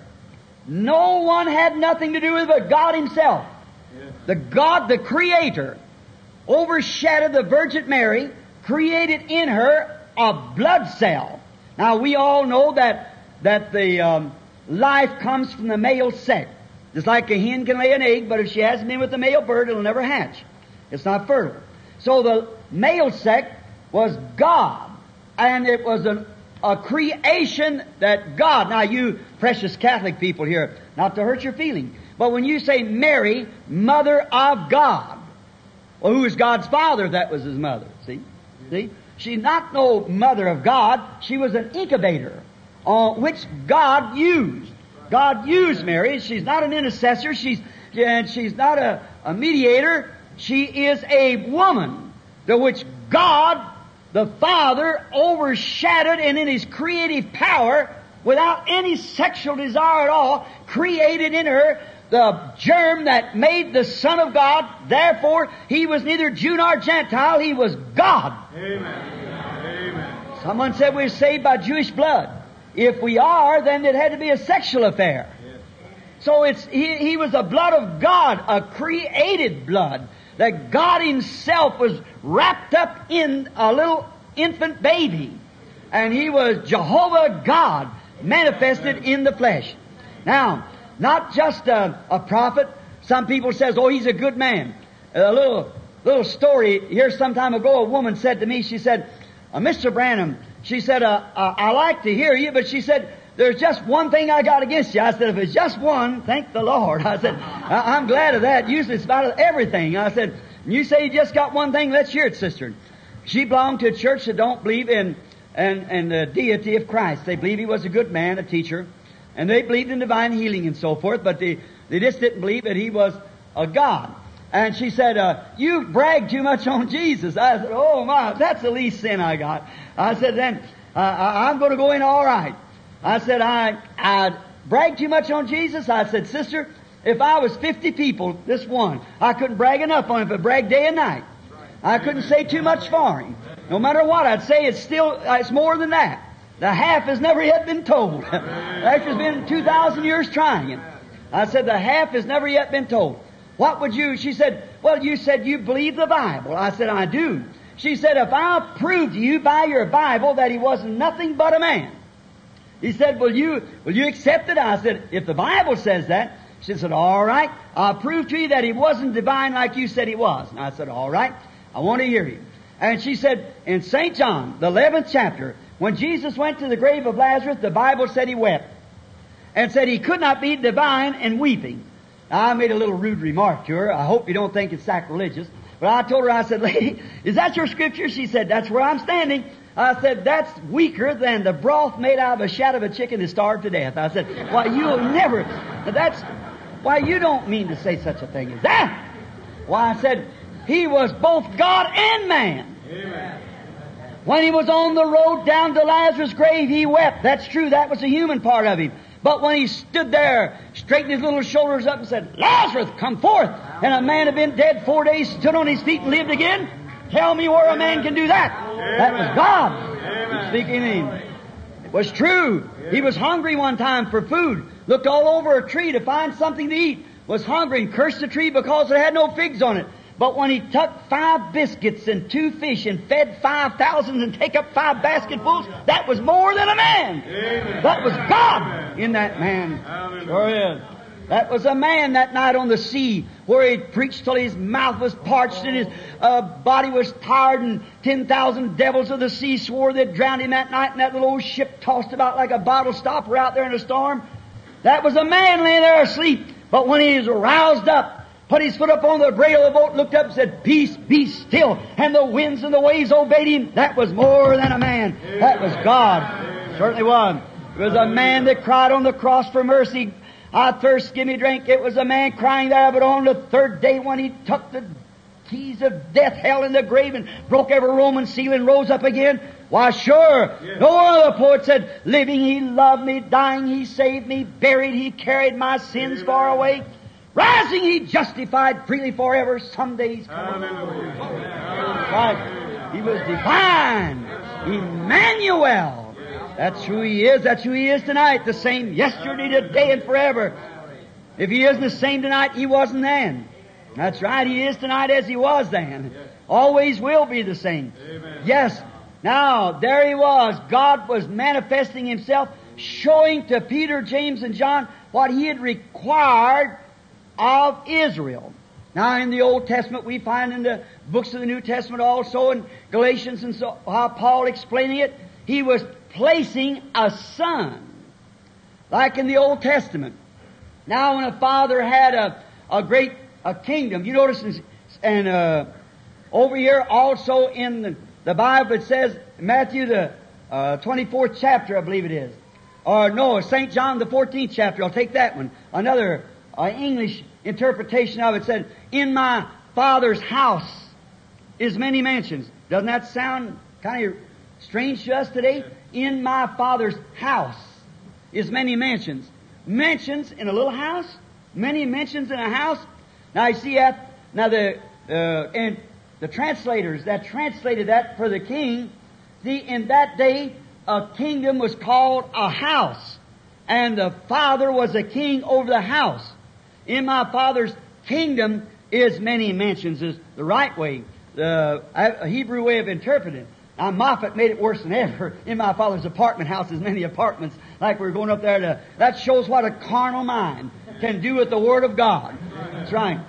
No one had nothing to do with it but God Himself. The God, the Creator, overshadowed the Virgin Mary, created in her a blood cell. Now we all know that that the um, life comes from the male sex. Just like a hen can lay an egg, but if she hasn't been with the male bird, it'll never hatch. It's not fertile. So the male sex was God, and it was an, a creation that God. Now you precious Catholic people here, not to hurt your feeling, but when you say Mary, Mother of God, well, who is God's father if that was His mother? See? See? She's not no mother of God. She was an incubator, uh, which God used. God used Mary. She's not an intercessor. She's and she's not a, a mediator. She is a woman, to which God, the Father, overshadowed, and in His creative power, without any sexual desire at all, created in her the germ that made the Son of God. Therefore, He was neither Jew nor Gentile. He was God. Amen. Amen. Someone said we're saved by Jewish blood. If we are, then it had to be a sexual affair. Yes. So it's he, he was the blood of God, a created blood, that God Himself was wrapped up in a little infant baby. And He was Jehovah God, manifested in the flesh. Now, not just a, a prophet. Some people says, "Oh, he's a good man." A little little story here some time ago. A woman said to me, she said, uh, Mister Branham, she said, uh, uh, I like to hear you, but she said, there's just one thing I got against you. I said, if it's just one, thank the Lord. I said, I- I'm glad of that. Usually it's about everything. I said, you say you just got one thing, let's hear it, sister. She belonged to a church that don't believe in, in, in the deity of Christ. They believe He was a good man, a teacher, and they believed in divine healing and so forth, but they, they just didn't believe that He was a God. And she said, uh, you brag too much on Jesus. I said, oh my, that's the least sin I got. I said, then, uh, I, I'm going to go in all right. I said, I, I brag too much on Jesus. I said, sister, if I was fifty people, this one, I couldn't brag enough on Him, but brag day and night. I couldn't say too much for Him. No matter what I'd say, it's still, uh, it's more than that. The half has never yet been told. After it's been two thousand years trying it. I said, the half has never yet been told. What would you, she said, well, you said you believe the Bible. I said, I do. She said, if I prove to you by your Bible that He wasn't nothing but a man, he said, will you, will you accept it? I said, if the Bible says that. She said, all right, I'll prove to you that He wasn't divine like you said He was. And I said, all right, I want to hear you. And she said, in Saint John, the eleventh chapter, when Jesus went to the grave of Lazarus, the Bible said He wept. And said He could not be divine and weeping. Now, I made a little rude remark to her. I hope you don't think it's sacrilegious. But I told her, I said, lady, is that your scripture? She said, that's where I'm standing. I said, that's weaker than the broth made out of a shat of a chicken that starved to death. I said, why, you'll never, that's, why, you don't mean to say such a thing as that. Why, I said, He was both God and man. Amen. When He was on the road down to Lazarus' grave, He wept. That's true. That was the human part of Him. But when He stood there, straightened His little shoulders up and said, Lazarus, come forth. And a man had been dead four days, stood on his feet and lived again. Tell me where a man can do that. That was God speaking in Him. It was true. He was hungry one time for food. Looked all over a tree to find something to eat. Was hungry and cursed the tree because it had no figs on it. But when He took five biscuits and two fish and fed five thousand and take up five basketfuls, that was more than a man. Amen. That was God in that man. Amen. Sure is. That was a man that night on the sea where He preached till his mouth was parched and his uh, body was tired, and ten thousand devils of the sea swore they'd drowned him that night, and that little old ship tossed about like a bottle stopper out there in a storm. That was a man laying there asleep. But when he was roused up, put his foot up on the brail of the boat, looked up and said, peace, be still. And the winds and the waves obeyed Him. That was more than a man. That was God. Certainly was. It was a man that cried on the cross for mercy. I thirst, give me drink. It was a man crying there, but on the third day when He took the keys of death, hell, in the grave and broke every Roman seal and rose up again. Why, sure. Yes. No one of the poets said, living He loved me, dying He saved me, buried He carried my sins far away. Rising He justified freely forever. Some days come. Right. He was divine. Emmanuel. That's who He is. That's who He is tonight. The same yesterday, today, and forever. If He isn't the same tonight, He wasn't then. That's right. He is tonight as He was then. Always will be the same. Amen. Yes. Now, there He was. God was manifesting Himself, showing to Peter, James, and John what He had required of Israel. Now, in the Old Testament, we find in the books of the New Testament also, in Galatians and so, how Paul explaining it, He was placing a son, like in the Old Testament. Now, when a father had a, a great a kingdom, you notice, in, and uh, over here also in the, the Bible it says, Matthew the uh, twenty-fourth chapter, I believe it is, or no, Saint John the fourteenth chapter. I'll take that one. Another uh, English interpretation of it said, "In my Father's house is many mansions." Doesn't that sound kind of strange to us today? In my Father's house is many mansions. Mansions in a little house? Many mansions in a house? Now you see that, now the, uh, and the translators that translated that for the king, see, in that day, a kingdom was called a house. And the Father was a king over the house. In my Father's kingdom is many mansions, is the right way, the uh, Hebrew way of interpreting it. Now, Moffat made it worse than ever. In my Father's apartment house is many apartments, like we're going up there to, that shows what a carnal mind can do with the Word of God. That's right.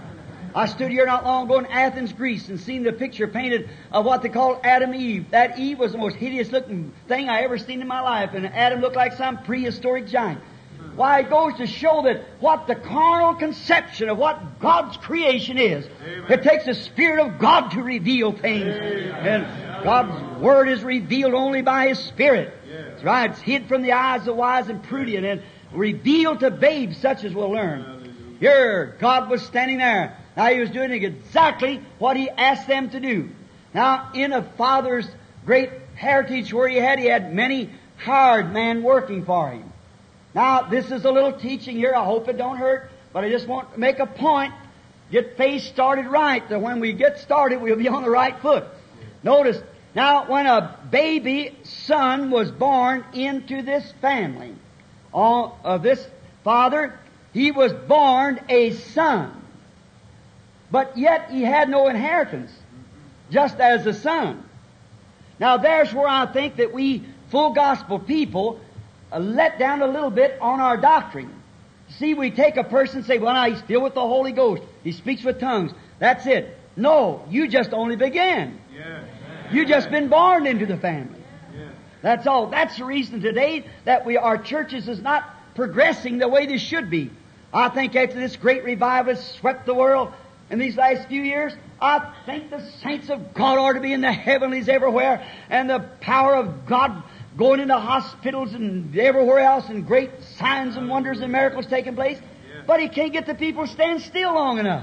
I stood here not long ago in Athens, Greece, and seen the picture painted of what they call Adam and Eve. That Eve was the most hideous looking thing I ever seen in my life, and Adam looked like some prehistoric giant. Why, it goes to show that what the carnal conception of what God's creation is. Amen. It takes the Spirit of God to reveal things. Amen. And God's Word is revealed only by His Spirit. Yes. That's right. It's hid from the eyes of the wise and prudent and revealed to babes such as will learn. Here, God was standing there. Now He was doing exactly what He asked them to do. Now, in a father's great heritage where He had, He had many hired men working for Him. Now, this is a little teaching here. I hope it don't hurt, but I just want to make a point. Get faith started right, that when we get started, we'll be on the right foot. Notice, now, when a baby son was born into this family of uh, this father, he was born a son. But yet he had no inheritance, just as a son. Now, there's where I think that we full gospel people uh, let down a little bit on our doctrine. See, we take a person and say, well, now he's filled with the Holy Ghost. He speaks with tongues. That's it. No, you just only began. Yes. You just been born into the family. Yes. That's all. That's the reason today that we, our churches is not progressing the way they should be. I think after this great revival has swept the world in these last few years, I think the saints of God ought to be in the heavenlies everywhere, and the power of God going into hospitals and everywhere else, and great signs and wonders and miracles taking place. Yes. But He can't get the people to stand still long enough.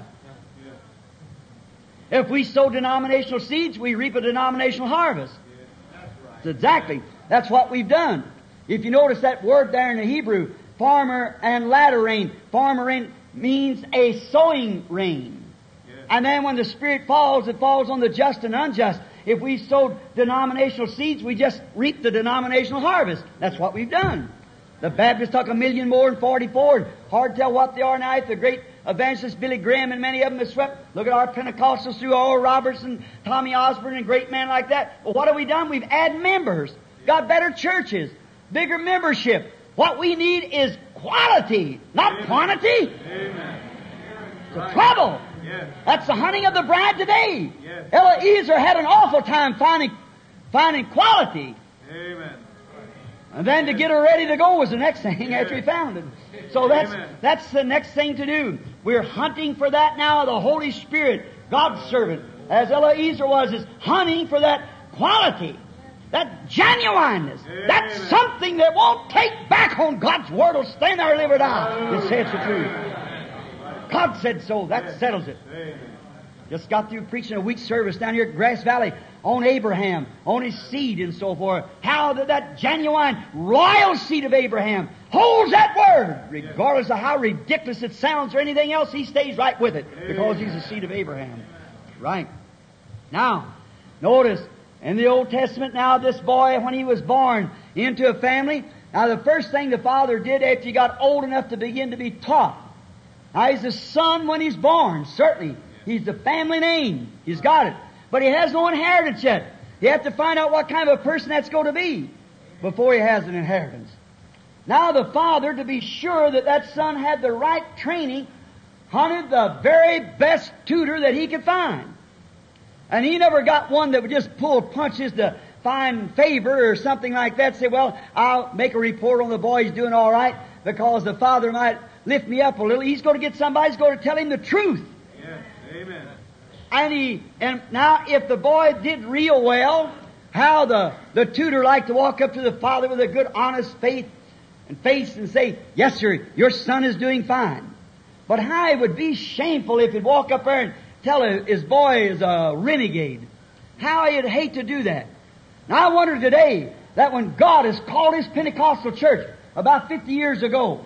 Yes. If we sow denominational seeds, we reap a denominational harvest. Yes. That's right. That's exactly. That's what we've done. If you notice that word there in the Hebrew, farmer and latter rain. Farmer rain means a sowing rain. Yes. And then when the Spirit falls, it falls on the just and unjust. If we sowed denominational seeds, we just reap the denominational harvest. That's what we've done. The Baptists took a million more in forty-four. Hard to tell what they are now. If the great evangelist Billy Graham and many of them have swept. Look at our Pentecostals through Oral Roberts and Tommy Osborne and great men like that. Well, what have we done? We've added members. Got better churches. Bigger membership. What we need is quality, not Amen. Quantity. Amen. It's a trouble. Yes. That's the hunting of the bride today. Yes. Eliezer had an awful time finding finding quality. Amen. And then to get her ready to go was the next thing after he found it. So that's Amen. that's the next thing to do. We're hunting for that now, the Holy Spirit, God's servant, as Eliezer was, is hunting for that quality, that genuineness. Amen. That's something that won't take back on God's Word, will stand there and live or die. It says the truth. God said so. That settles it. Amen. Just got through preaching a week's service down here at Grass Valley on Abraham, on his seed and so forth. How that that genuine, royal seed of Abraham holds that word. Regardless of how ridiculous it sounds or anything else, he stays right with it because he's the seed of Abraham. Right. Now, notice, in the Old Testament now, this boy, when he was born into a family, now the first thing the father did after he got old enough to begin to be taught, now he's a son when he's born, certainly. He's the family name. He's got it. But he has no inheritance yet. You have to find out what kind of a person that's going to be before he has an inheritance. Now the father, to be sure that that son had the right training, hunted the very best tutor that he could find. And he never got one that would just pull punches to find favor or something like that. Say, well, I'll make a report on the boy, he's doing all right, because the father might lift me up a little. He's going to get somebody who's going to tell him the truth. Yes. Amen. And he, and now if the boy did real well, how the, the tutor liked to walk up to the father with a good honest faith and face and say, yes sir, your son is doing fine. But how it would be shameful if he'd walk up there and tell his boy is a renegade. How he'd hate to do that. Now I wonder today that when God has called His Pentecostal church about fifty years ago,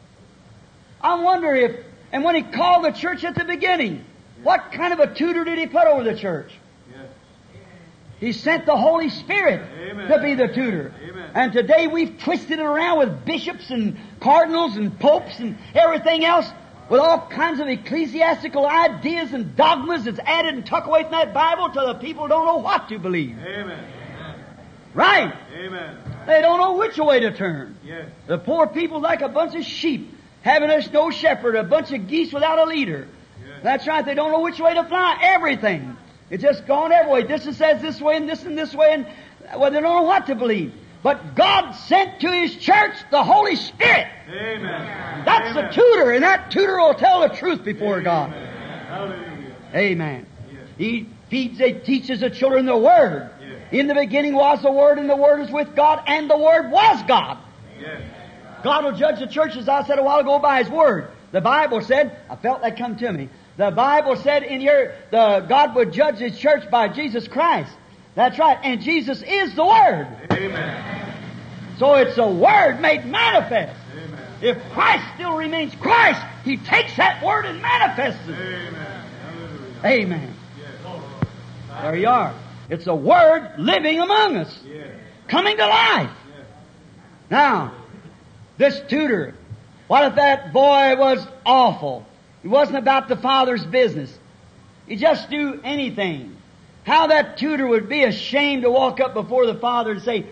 I wonder if, and when He called the church at the beginning, what kind of a tutor did He put over the church? Yes. He sent the Holy Spirit Amen. to be the tutor. Amen. And today we've twisted it around with bishops and cardinals and popes and everything else with all kinds of ecclesiastical ideas and dogmas that's added and tucked away from that Bible till the people don't know what to believe. Amen. Right? Amen. They don't know which way to turn. Yes. The poor people like a bunch of sheep, having us no shepherd, a bunch of geese without a leader. Yes. That's right. They don't know which way to fly. Everything. It's just gone every way. This one says this way and this and this way, and well, they don't know what to believe. But God sent to His church the Holy Spirit. Amen. That's Amen. the tutor, and that tutor will tell the truth before God. Hallelujah. Amen. Yes. He feeds, He teaches the children the Word. Yes. In the beginning was the Word, and the Word was with God, and the Word was God. Yes. God will judge the church, as I said a while ago, by His Word. The Bible said, I felt that come to me. The Bible said in here, the God would judge His church by Jesus Christ. That's right. And Jesus is the Word. Amen. So it's the Word made manifest. Amen. If Christ still remains Christ, He takes that Word and manifests it. Amen. Hallelujah. Amen. Yes. There you are. It's a Word living among us. Yes. Coming to life. Yes. Now, this tutor, what if that boy was awful? He wasn't about the father's business. He just do anything. How that tutor would be ashamed to walk up before the father and say,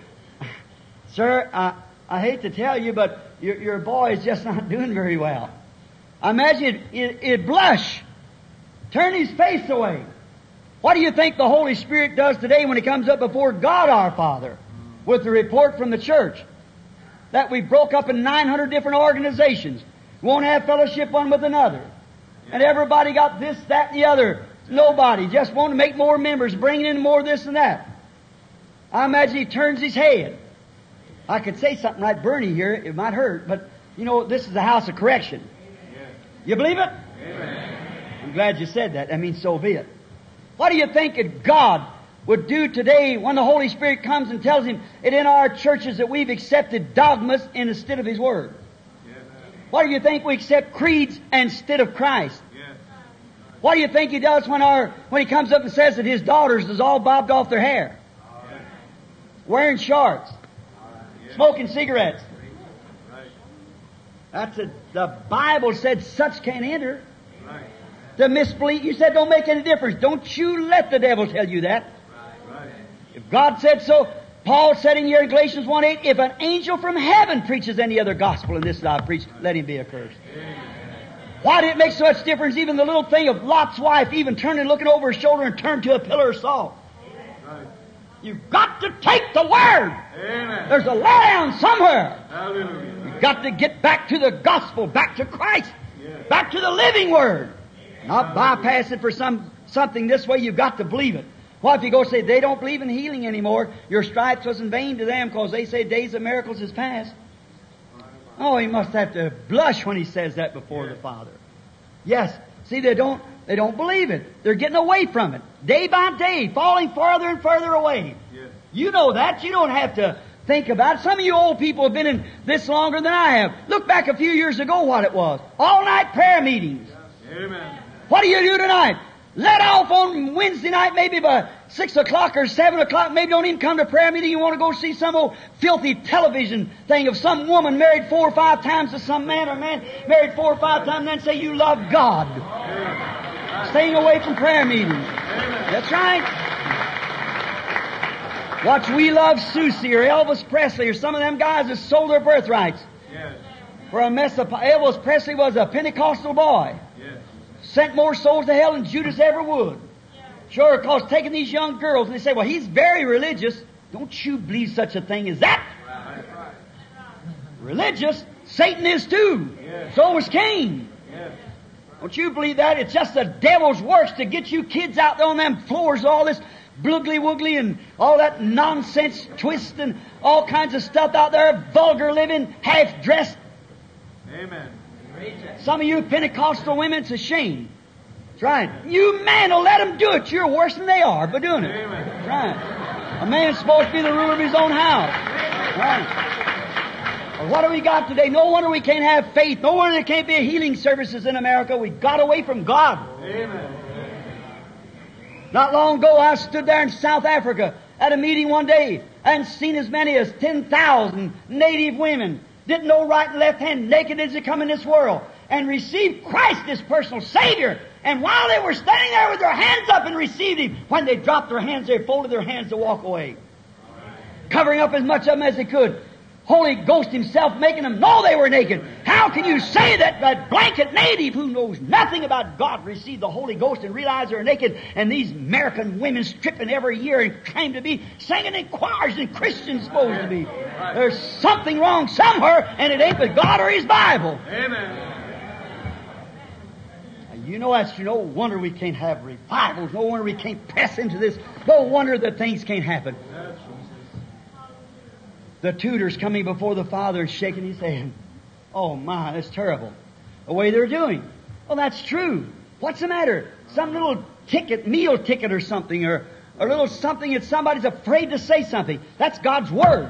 Sir, I, I hate to tell you, but your, your boy is just not doing very well. I imagine it, it'd blush. Turn his face away. What do you think the Holy Spirit does today when He comes up before God our Father with the report from the church that we broke up in nine hundred different organizations, won't have fellowship one with another, and everybody got this, that, and the other. Nobody just want to make more members, bringing in more this and that. I imagine he turns his head. I could say something like Bernie here, it might hurt, but you know, this is a house of correction. You believe it? Amen. I'm glad you said that. I mean, so be it. What do you think that God would do today when the Holy Spirit comes and tells Him that in our churches that we've accepted dogmas instead of His Word? Yes. What do you think we accept creeds instead of Christ? Yes. What do you think He does when our when He comes up and says that His daughters is all bobbed off their hair, Yes. wearing shorts, Yes. smoking cigarettes? Right. That's a, the Bible said such can't enter. Right. The misbelief, you said don't make any difference. Don't you let the devil tell you that. Right. If God said so, Paul said in here in Galatians one eight, if an angel from heaven preaches any other gospel than this that I preach, let him be accursed. Amen. Why did it make so much difference? Even the little thing of Lot's wife, even turning, looking over her shoulder and turned to a pillar of salt. Right. You've got to take the Word. Amen. There's a laydown somewhere. Hallelujah. You've got to get back to the gospel, back to Christ, Yes. back to the living Word. Not bypass it for some something this way. You've got to believe it. What if you go say they don't believe in healing anymore? Your stripes was in vain to them because they say days of miracles is past. Oh, he must have to blush when he says that before the Father. Yes. See, they don't they don't believe it. They're getting away from it. Day by day, falling farther and further away. Yes. You know that. You don't have to think about it. Some of you old people have been in this longer than I have. Look back a few years ago what it was. All-night prayer meetings. Amen. What do you do tonight? Let off on Wednesday night, maybe by six o'clock or seven o'clock. Maybe don't even come to prayer meeting. You want to go see some old filthy television thing of some woman married four or five times to some man, or man married four or five times, and then say you love God. Amen. Staying away from prayer meetings. Amen. That's right. Watch We Love Susie or Elvis Presley or some of them guys that sold their birthrights Yes. for a mess of... Elvis Presley was a Pentecostal boy. Yes. Sent more souls to hell than Judas ever would. Sure, because taking these young girls and they say, well, he's very religious. Don't you believe such a thing as that? Right. Religious? Satan is too. Yes. So was Cain. Yes. Don't you believe that? It's just the devil's works to get you kids out there on them floors, all this bloogly woogly and all that nonsense, twist and all kinds of stuff out there, vulgar living, half dressed. Amen. Some of you Pentecostal women, it's a shame. That's right. You man will let them do it. You're worse than they are by doing it. Amen. That's right. A man's supposed to be the ruler of his own house. Right. Well, what do we got today? No wonder we can't have faith. No wonder there can't be healing services in America. We got away from God. Amen. Not long ago, I stood there in South Africa at a meeting one day and seen as many as ten thousand native women. Didn't know right and left hand, naked as they come in this world, and received Christ as personal Savior. And while they were standing there with their hands up and received Him, when they dropped their hands, they folded their hands to walk away, covering up as much of them as they could. Holy Ghost Himself making them know they were naked. How can you say that that blanket native who knows nothing about God received the Holy Ghost and realized they're naked, and these American women stripping every year and claim to be singing in choirs and Christians supposed to be? There's something wrong somewhere, and it ain't with God or His Bible. Amen. You know that's no wonder we can't have revivals. No wonder we can't press into this. No wonder that things can't happen. The tutor's coming before the father and shaking his head. Oh my, that's terrible. The way they're doing. Well, that's true. What's the matter? Some little ticket, meal ticket or something, or a little something that somebody's afraid to say something. That's God's Word.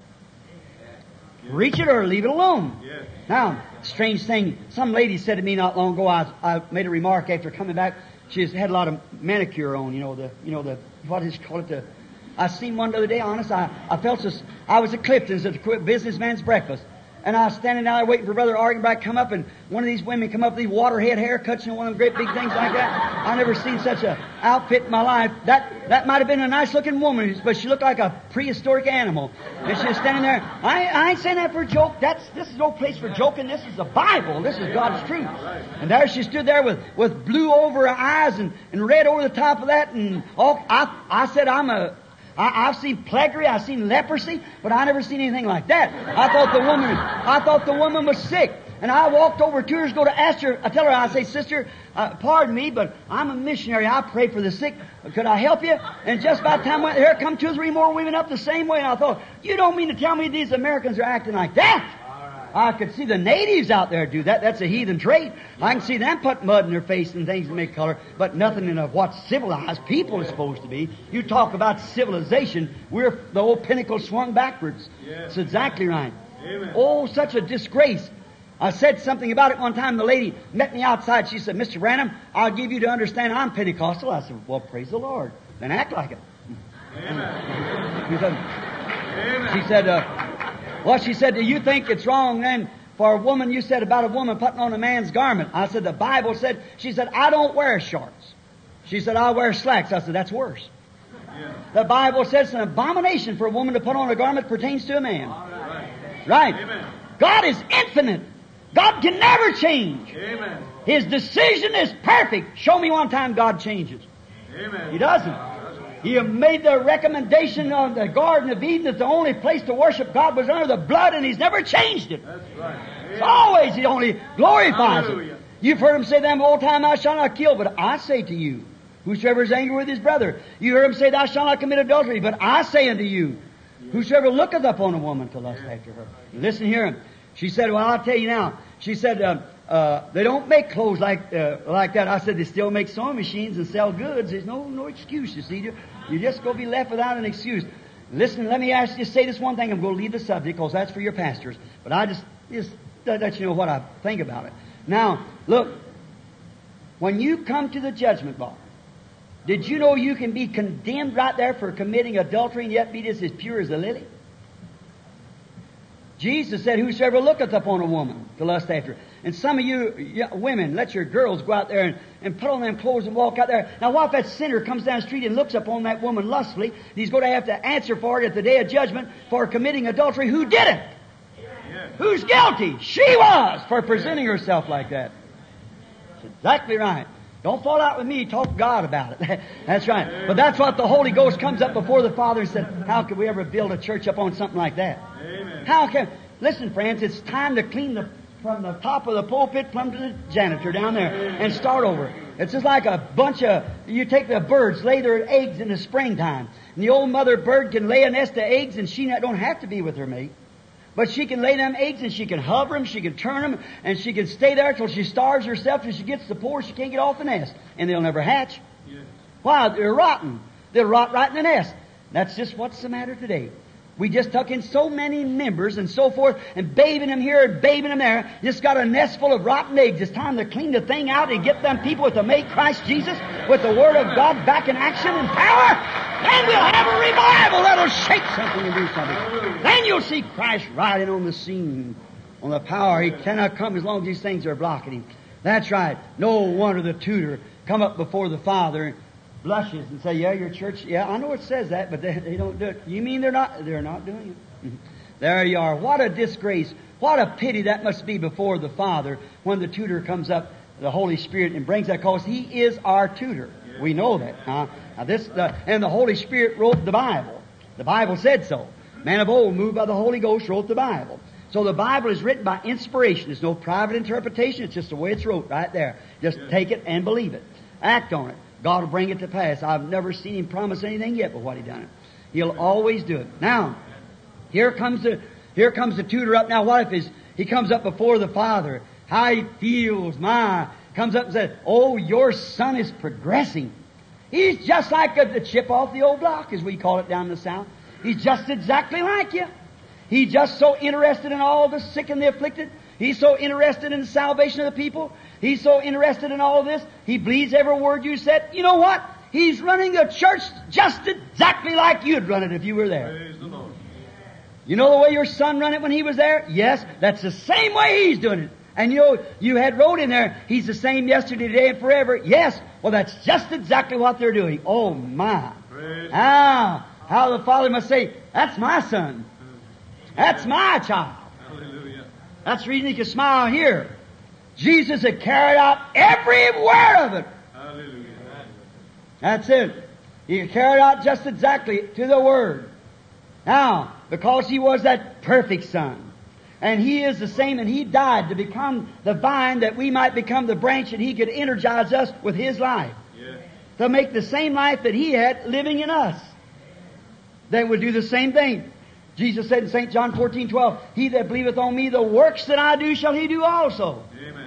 Reach it or leave it alone. Yes. Now, strange thing, some lady said to me not long ago, I, I made a remark after coming back. She's had a lot of manicure on, you know, the, you know, the, what is it called, the, I seen one the other day, honest, I, I felt so, I was at Clifton's at the businessman's breakfast. And I was standing down there waiting for Brother Argenbright to come up, and one of these women come up with these waterhead haircuts, you know, one of them great big things like that. I never seen such a outfit in my life. That that might have been a nice looking woman, but she looked like a prehistoric animal. And she was standing there. I, I ain't saying that for a joke. That's this is no place for joking. This is the Bible. This is God's truth. And there she stood there with, with blue over her eyes and, and red over the top of that. And all, I I said I'm a I, I've seen plaguery, I've seen leprosy, but I never seen anything like that. I thought the woman, I thought the woman was sick. And I walked over two years ago to ask her, I tell her, I say, sister, uh, pardon me, but I'm a missionary. I pray for the sick. Could I help you? And just about the time I went there, come two or three more women up the same way. And I thought, you don't mean to tell me these Americans are acting like that? I could see the natives out there do that. That's a heathen trait. I can see them put mud in their face and things to make color, but nothing in of what civilized people is supposed to be. You talk about civilization, we're the old pinnacle swung backwards. Yes. That's exactly right. Amen. Oh, such a disgrace. I said something about it one time. The lady met me outside. She said, Mister Branham, I'll give you to understand I'm Pentecostal. I said, well, praise the Lord. Then act like it. Amen. She said, Amen. she said uh, well, she said, do you think it's wrong then for a woman, you said about a woman putting on a man's garment? I said, the Bible said, she said, I don't wear shorts. She said, I wear slacks. I said, that's worse. Yeah. The Bible says it's an abomination for a woman to put on a garment that pertains to a man. Right. Right. Amen. God is infinite. God can never change. Amen. His decision is perfect. Show me one time God changes. Amen. He doesn't. He made the recommendation of the Garden of Eden that the only place to worship God was under the blood, and He's never changed it. That's right. It's always He only glorifies Hallelujah. it. You've heard Him say them all the time, thou shalt not kill, but I say to you, whosoever is angry with his brother. You heard Him say, thou shalt not commit adultery, but I say unto you, whosoever looketh upon a woman to lust after her. Listen here. She said, well, I'll tell you now. She said, uh, uh, they don't make clothes like uh, like that. I said, they still make sewing machines and sell goods. There's no no excuse, you see. You're, you're just going to be left without an excuse. Listen, let me ask you, say this one thing. I'm going to leave the subject because that's for your pastors. But I just, just to let you know what I think about it. Now, look, when you come to the judgment bar, did you know you can be condemned right there for committing adultery and yet be just as pure as a lily? Jesus said, whosoever looketh upon a woman to lust after her. And some of you, you women, let your girls go out there and, and put on them clothes and walk out there. Now, what if that sinner comes down the street and looks upon that woman lustfully? He's going to have to answer for it at the day of judgment for committing adultery. Who did it? Yes. Who's guilty? She was, for presenting herself like that. That's exactly right. Don't fall out with me. Talk to God about it. That's right. But that's what the Holy Ghost comes up before the Father and said, how could we ever build a church up on something like that? Amen. How can... Listen, friends, it's time to clean the from the top of the pulpit plumb to the janitor down there and start over. It's just like a bunch of... You take the birds, lay their eggs in the springtime. And the old mother bird can lay a nest of eggs and she don't have to be with her mate. But she can lay them eggs and she can hover them, she can turn them, and she can stay there till she starves herself till she gets the poor, she can't get off the nest. And they'll never hatch. Yes. Why? They're rotten. They'll rot right in the nest. That's just what's the matter today. We just tuck in so many members and so forth and bathing them here and bathing them there. Just got a nest full of rotten eggs. It's time to clean the thing out and get them people to make Christ Jesus with the Word of God back in action and power. Then we'll have a revival that'll shake something and do something. Then you'll see Christ riding on the scene, on the power. He cannot come as long as these things are blocking Him. That's right. No wonder the tutor come up before the Father, blushes and say, yeah, your church, yeah, I know it says that, but they, they don't do it. You mean they're not? They're not doing it. There you are. What a disgrace. What a pity that must be before the Father when the tutor comes up, the Holy Spirit, and brings that, because He is our tutor. We know that. Huh? Now this, the, and the Holy Spirit wrote the Bible. The Bible said so. Man of old, moved by the Holy Ghost, wrote the Bible. So the Bible is written by inspiration. There's no private interpretation. It's just the way it's wrote right there. Just yeah. take it and believe it. Act on it. God will bring it to pass. I've never seen Him promise anything yet but what He done it. He'll always do it. Now, here comes the here comes the tutor up. Now, what if his, he comes up before the Father? How he feels, my, comes up and says, "Oh, your son is progressing. He's just like a, the chip off the old block, as we call it down in the South. He's just exactly like you. He's just so interested in all the sick and the afflicted. He's so interested in the salvation of the people. He's so interested in all of this. He believes every word you said. You know what? He's running the church just exactly like you'd run it if you were there. Praise the Lord. You know the way your son run it when he was there? Yes, that's the same way he's doing it. And you know, you had wrote in there, He's the same yesterday, today, and forever. Yes, well, that's just exactly what they're doing. Oh, my. Praise Ah, how the Father must say, that's my son. That's my child. Hallelujah. That's the reason He can smile here. Jesus had carried out every word of it. Hallelujah. That's it. He could carry it out just exactly to the Word. Now, because He was that perfect Son, and He is the same, and He died to become the vine that we might become the branch, and He could energize us with His life. Yeah. To make the same life that He had living in us. They would do the same thing. Jesus said in Saint John fourteen twelve, "He that believeth on Me, the works that I do shall he do also." Amen.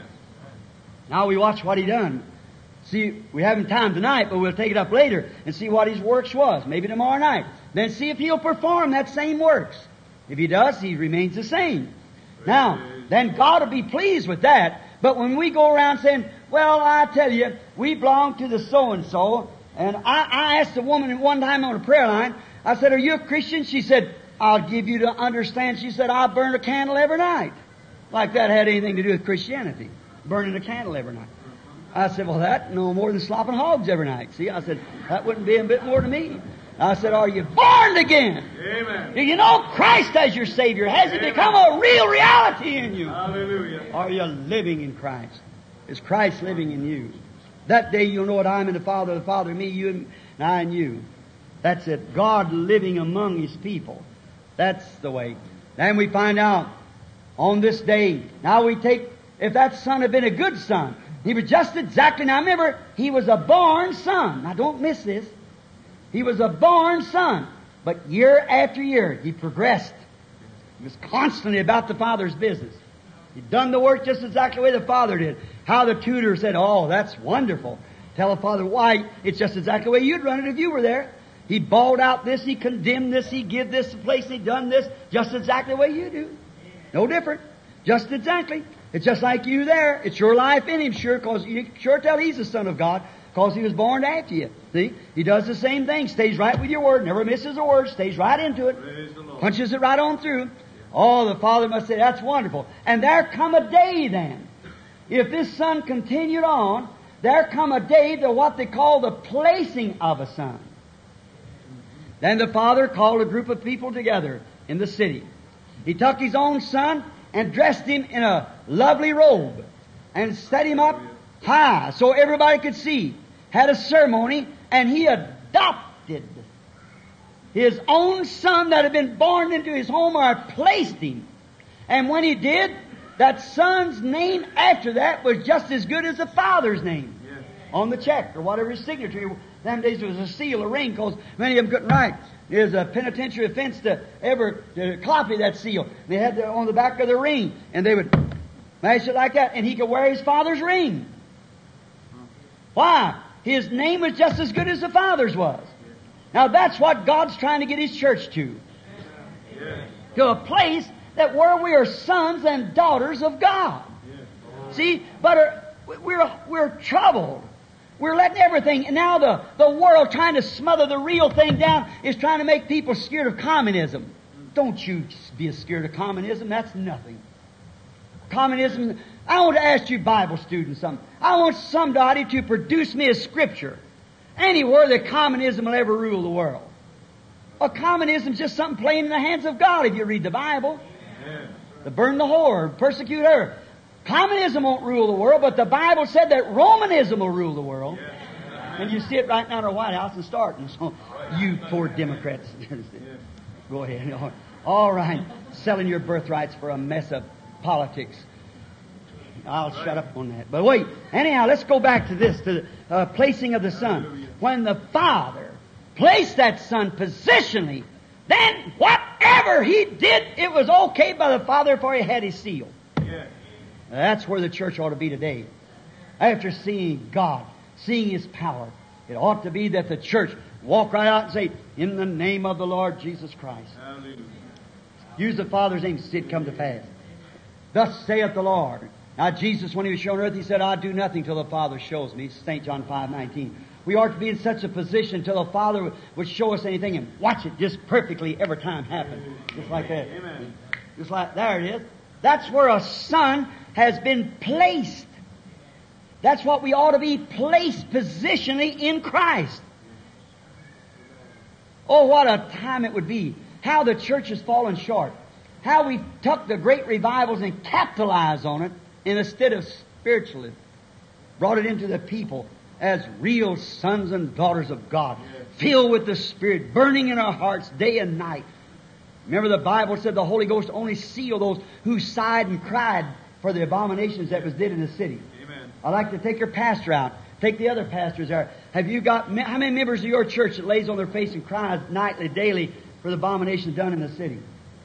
Now we watch what He done. See, we haven't time tonight, but we'll take it up later and see what His works was. Maybe tomorrow night. Then see if He'll perform that same works. If He does, He remains the same. Now, then God will be pleased with that. But when we go around saying, "Well, I tell you, we belong to the so-and-so," and I, I asked a woman one time on a prayer line, I said, "Are you a Christian?" She said, "I'll give you to understand." She said, "I burn a candle every night." Like that had anything to do with Christianity. Burning a candle every night. I said, "Well, that no more than slopping hogs every night." See, I said, that wouldn't be a bit more to me. I said, "Are you born again? Amen. Do you know Christ as your Savior? Has it Amen. become a real reality in you? Hallelujah. Are you living in Christ? Is Christ living in you? That day you'll know that I am in the Father, the Father in me, you and I in you." That's it. God living among His people. That's the way. Then we find out on this day, now we take, if that son had been a good son, he was just exactly, now remember, he was a born son. Now don't miss this. He was a born son. But year after year, he progressed. He was constantly about the Father's business. He'd done the work just exactly the way the Father did. How the tutor said, "Oh, that's wonderful." Tell the Father, "Why, it's just exactly the way you'd run it if you were there." He bawled out this, he condemned this, he give this the place, he done this, just exactly the way you do. No different. Just exactly. It's just like you there. It's your life in Him, sure, because you sure tell He's the Son of God, because He was born after you. See? He does the same thing. Stays right with your word, never misses a word, stays right into it. Praise the Lord. Punches it right on through. Oh, the Father must say, "That's wonderful." And there come a day then. If this son continued on, there come a day to what they call the placing of a son. Then the Father called a group of people together in the city. He took His own son and dressed him in a lovely robe and set him up high so everybody could see. Had a ceremony, and He adopted His own son that had been born into His home, or placed him. And when He did, that son's name after that was just as good as the father's name. Yes. On the check, or whatever his signature. Them days there was a seal, a ring, because many of them couldn't write. There's a penitentiary offense to ever to copy that seal. They had the, on the back of the ring, and they would mash it like that, and he could wear his father's ring. Why? His name was just as good as the father's was. Now that's what God's trying to get His church to. Yes. To a place that where we are sons and daughters of God. Yes. See, but are, we're we're troubled. We're letting everything, and now the, the world trying to smother the real thing down is trying to make people scared of communism. Don't you be scared of communism. That's nothing. Communism, I want to ask you Bible students something. I want somebody to produce me a scripture anywhere that communism will ever rule the world. Well, communism is just something playing in the hands of God if you read the Bible. Yes. To burn the whore, persecute her. Communism won't rule the world, but the Bible said that Romanism will rule the world. Yes. And you see it right now in our White House and starting. So, you poor Democrats. Go ahead. All right. Selling your birthrights for a mess of politics. I'll right. shut up on that. But wait. Anyhow, let's go back to this, to the uh, placing of the Son. When the Father placed that Son positionally, then whatever He did, it was okay by the Father before He had His seal. Yes. That's where the church ought to be today. After seeing God, seeing His power, it ought to be that the church walk right out and say, in the name of the Lord Jesus Christ. Hallelujah. Use the Father's name to see it come to pass. Thus saith the Lord. Now Jesus, when He was shown earth, He said, I do nothing till the Father shows me. Saint John five nineteen. We ought to be in such a position till the Father would show us anything and watch it just perfectly every time happen. Just like that. Amen. Just like, there it is. That's where a son has been placed. That's what we ought to be placed positionally in Christ. Oh, what a time it would be. How the church has fallen short. How we took the great revivals and capitalized on it instead of spiritually. Brought it into the people as real sons and daughters of God. Filled with the Spirit, burning in our hearts day and night. Remember the Bible said the Holy Ghost only sealed those who sighed and cried for the abominations that was did in the city. Amen. I'd like to take your pastor out. Take the other pastors there. Have you got, how many members of your church that lays on their face and cries nightly, daily for the abominations done in the city?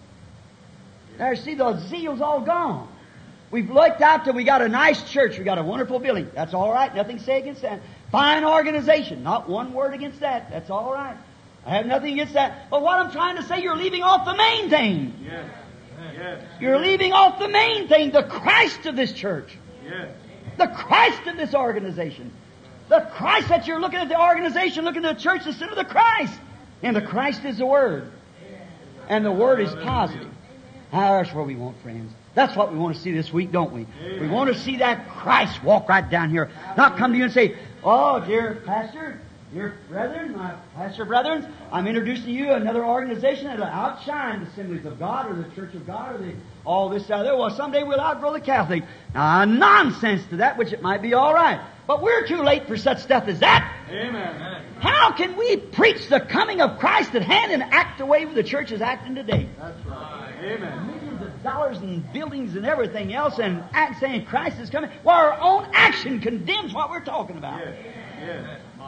There, see, the zeal's all gone. We've looked out till we got a nice church. We got a wonderful building. That's all right. Nothing to say against that. Fine organization. Not one word against that. That's all right. I have nothing against that. But what I'm trying to say, you're leaving off the main thing. Yes. Yes. You're leaving off the main thing, the Christ of this church. Yes. The Christ of this organization. The Christ that you're looking at the organization, looking at the church instead of the Christ. And the Christ is the Word. And the Word is positive. That's where we want, friends. That's what we want to see this week, don't we? We want to see that Christ walk right down here. Not come to you and say, oh, dear pastor, dear brethren, my pastor brethren, I'm introducing you another organization that'll outshine the Assemblies of God or the Church of God or the, all this out there. Well, someday we'll outgrow the Catholic. Now, nonsense to that, which it might be all right. But we're too late for such stuff as that. Amen. How can we preach the coming of Christ at hand and act the way the church is acting today? That's right. Amen. Millions of dollars and buildings and everything else and act saying Christ is coming, while our own action condemns what we're talking about. Yes. Yes.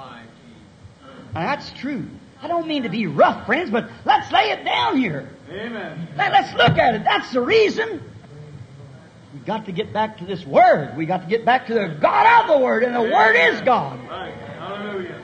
Now, that's true. I don't mean to be rough, friends, but let's lay it down here. Amen. Let, let's look at it. That's the reason. We've got to get back to this Word. We've got to get back to the God of the Word, and the Word is God. Right. Hallelujah.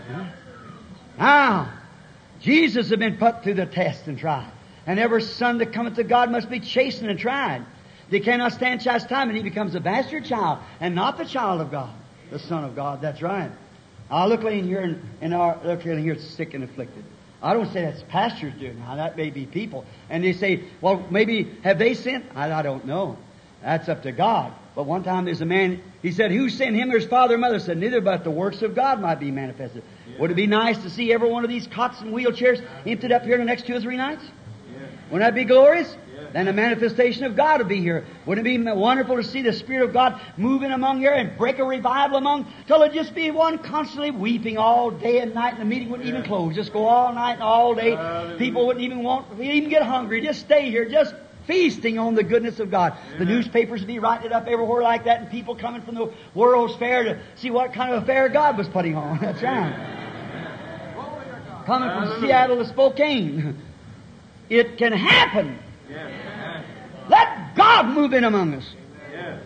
Now, Jesus has been put through the test and tried. And every son that cometh to God must be chastened and tried. They cannot stand chastisement, and he becomes a bastard child, and not the child of God, the Son of God. That's right. Now look in here, and, and our, look in here, sick and afflicted. I don't say that's pastors do. Now that may be people, and they say, well, maybe have they sinned? I, I don't know. That's up to God. But one time there's a man, he said, who sinned, him or his father or mother? Said, neither, but the works of God might be manifested. Yeah. Would it be nice to see every one of these cots and wheelchairs emptied up here in the next two or three nights? Yeah. Wouldn't that be glorious? Yeah. Then the manifestation of God would be here. Wouldn't it be wonderful to see the Spirit of God moving among here and break a revival among, till it just be one constantly weeping all day and night, and the meeting wouldn't yeah. even close. Just go all night and all day. Hallelujah. People wouldn't even want, even get hungry. Just stay here. Just feasting on the goodness of God. Amen. The newspapers would be writing it up everywhere like that, and people coming from the World's Fair to see what kind of a fair God was putting on. That's right. Coming from Seattle to Spokane. It can happen. Yes. Let God move in among us. Yes.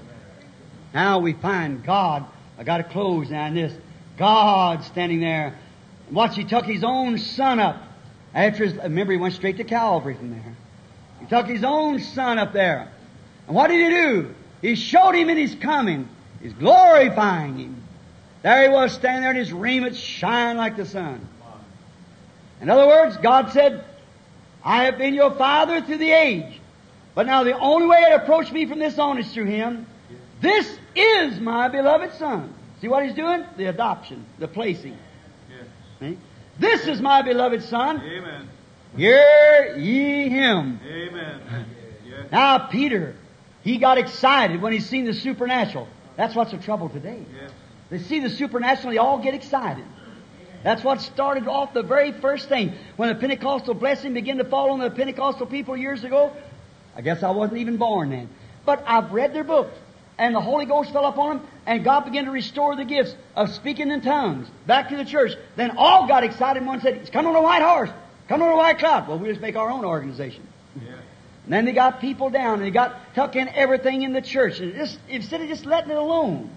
Now we find God. I got to close now in this. God standing there. Watch, He took His own Son up. After his, remember, He went straight to Calvary from there. He took His own Son up there. And what did He do? He showed Him in His coming. He's glorifying Him. There He was standing there, and His raiment shined like the sun. In other words, God said, I have been your Father through the age. But now the only way to approach me from this on is through Him. This is my beloved Son. See what He's doing? The adoption, the placing. Yes. See? This is my beloved Son. Amen. Hear ye him. Amen. Yes. Now Peter, he got excited when he seen the supernatural. That's what's the trouble today. Yes. They see the supernatural, they all get excited. That's what started off the very first thing. When the Pentecostal blessing began to fall on the Pentecostal people years ago, I guess I wasn't even born then. But I've read their books, and the Holy Ghost fell upon them, and God began to restore the gifts of speaking in tongues back to the church. Then all got excited, and one said, "It's coming on a white horse, coming on a white cloud." Well, we just make our own organization. Yeah. And then they got people down, and they got tuck in everything in the church. And just, instead of just letting it alone.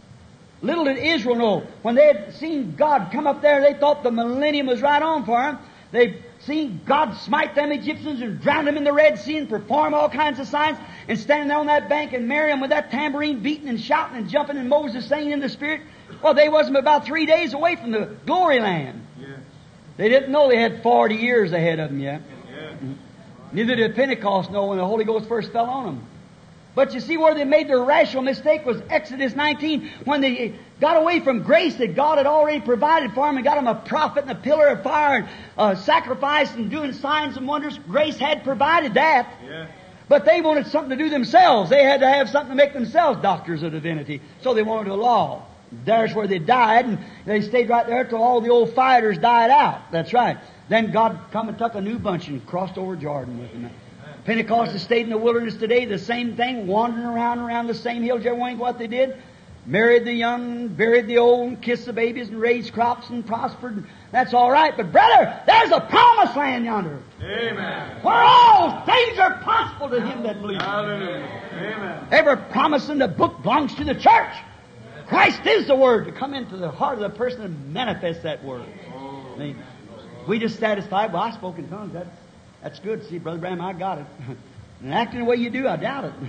Little did Israel know, when they had seen God come up there, they thought the millennium was right on for them. They seen God smite them Egyptians and drown them in the Red Sea and perform all kinds of signs, and standing there on that bank and Miriam with that tambourine beating and shouting and jumping and Moses singing in the Spirit. Well, they wasn't about three days away from the glory land. Yes. They didn't know they had forty years ahead of them yet. Yes. Neither did Pentecost know when the Holy Ghost first fell on them. But you see where they made their rational mistake was Exodus nineteen, when they got away from grace that God had already provided for them and got them a prophet and a pillar of fire and uh, sacrifice and doing signs and wonders. Grace had provided that. Yes. But they wanted something to do themselves. They had to have something to make themselves doctors of divinity. So they wanted a law. There's where they died, and they stayed right there till all the old fighters died out. That's right. Then God come and took a new bunch and crossed over Jordan with them. Pentecost has stayed in the wilderness today, the same thing, wandering around around the same hills. You ever wonder what they did? Married the young, buried the old, and kissed the babies, and raised crops, and prospered. That's all right. But brother, there's a promised land yonder, Amen. where all things are possible to him that believes. Hallelujah. Amen. Every promise in the book belongs to the church. Christ is the Word to come into the heart of the person and manifest that Word. Oh. See, we just satisfied, well, I spoke in tongues. That's, that's good. See, Brother Branham, I got it. And acting the way you do, I doubt it.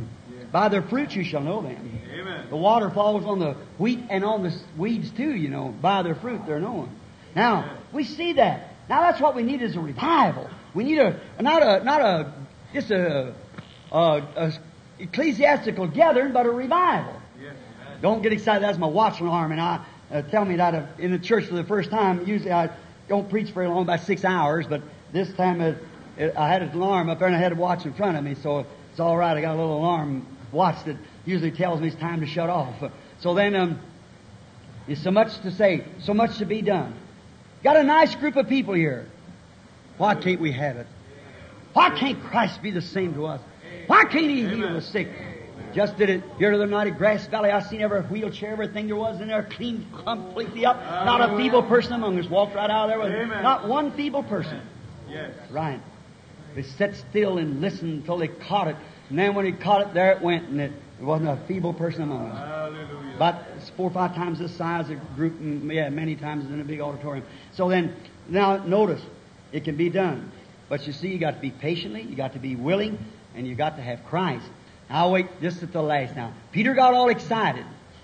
By their fruits you shall know them. Amen. The water falls on the wheat and on the weeds too, you know. By their fruit they're known. Now, we see that. Now that's what we need is a revival. We need a, not a, not a, just a, a, a ecclesiastical gathering, but a revival. Yes. Don't get excited. That's my watch alarm, and I uh, tell me that uh, in the church for the first time. Usually I don't preach very long, about six hours, but this time it, it, I had an alarm up there, and I had a watch in front of me, so it's all right. I got a little alarm watch that usually tells me it's time to shut off. So then, um, there's so much to say, so much to be done. Got a nice group of people here. Why can't we have it? Why can't Christ be the same to us? Why can't He heal the sick? Just did it here the other night at Grass Valley. I seen every wheelchair, everything there was in there, cleaned completely up. Not a feeble person among us walked right out of there with Amen. not one feeble person. Yes. Right. They sat still and listened until they caught it. And then when he caught it, there it went, and it, it wasn't a feeble person among us. Hallelujah. About four or five times this size, a group, and yeah, many times in a big auditorium. So then, now notice, it can be done. But you see, you got to be patiently, you got to be willing, and you got to have Christ. I'll wait just at the last now. Peter got all excited.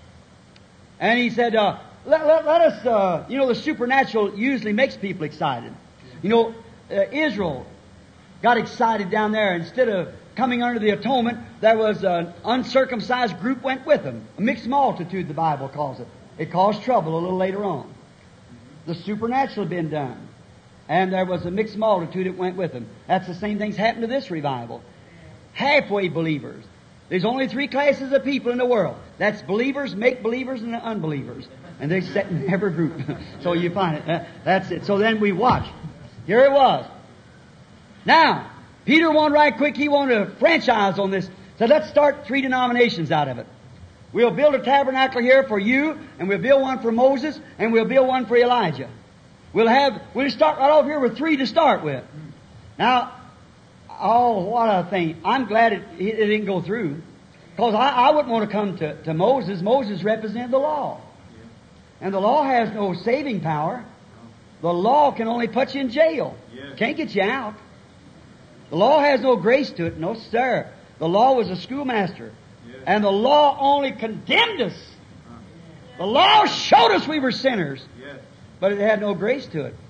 And he said, uh, let, let, let us, uh, you know, the supernatural usually makes people excited. You know, uh, Israel got excited down there. Instead of coming under the atonement, there was an uncircumcised group went with them. A mixed multitude, the Bible calls it. It caused trouble a little later on. The supernatural had been done. And there was a mixed multitude that went with them. That's the same thing's happened to this revival. Halfway believers. There's only three classes of people in the world. That's believers, make-believers, and unbelievers. And they sit in every group. So you find it. That, that's it. So then we watch. Here it was. Now, Peter wanted right quick, he wanted a franchise on this. So let's start three denominations out of it. We'll build a tabernacle here for you, and we'll build one for Moses, and we'll build one for Elijah. We'll have, we'll start right over here with three to start with. Now, oh, what a thing. I'm glad it, it didn't go through. Because I, I wouldn't want to come to, to Moses. Moses represented the law. And the law has no saving power. The law can only put you in jail. Can't get you out. The law has no grace to it. No, sir. The law was a schoolmaster. And the law only condemned us. The law showed us we were sinners. But it had no grace to it.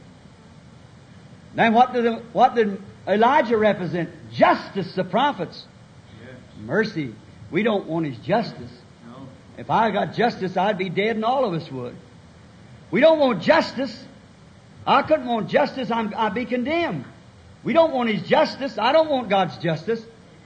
Then what did, the, what did Elijah represent? Justice, the prophets. Mercy. We don't want His justice. If I got justice, I'd be dead and all of us would. We don't want justice. I couldn't want justice. I'm, I'd be condemned. We don't want His justice. I don't want God's justice.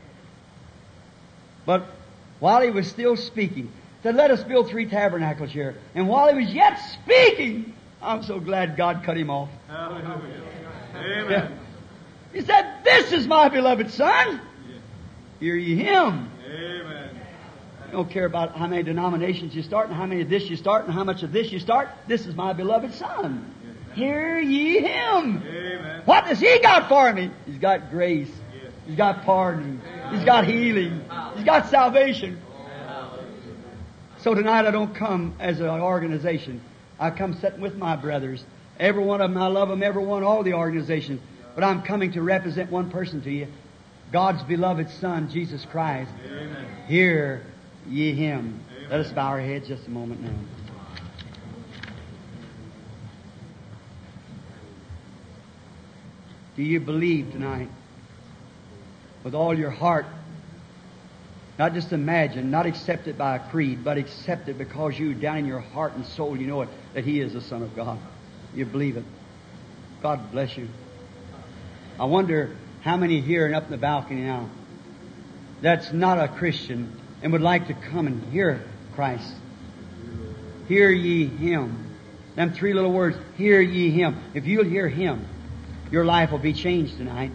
But while He was still speaking, said, let us build three tabernacles here. And while He was yet speaking, I'm so glad God cut Him off. Hallelujah. Amen. He said, this is my beloved Son. Hear ye Him. Amen. You don't care about how many denominations you start and how many of this you start and how much of this you start. This is my beloved Son. Hear ye Him. Amen. What does He got for me? He's got grace. He's got pardon. He's got healing. He's got salvation. So tonight I don't come as an organization. I come sitting with my brothers. Every one of them, I love them, every one, all the organizations. But I'm coming to represent one person to you. God's beloved Son, Jesus Christ. Amen. Hear ye Him. Amen. Let us bow our heads just a moment now. Do you believe tonight with all your heart? Not just imagine, not accept it by a creed, but accept it because you, down in your heart and soul, you know it, that He is the Son of God. You believe it. God bless you. I wonder how many here and up in the balcony now that's not a Christian and would like to come and hear Christ. Hear ye Him. Them three little words, hear ye Him. If you'll hear Him, your life will be changed tonight.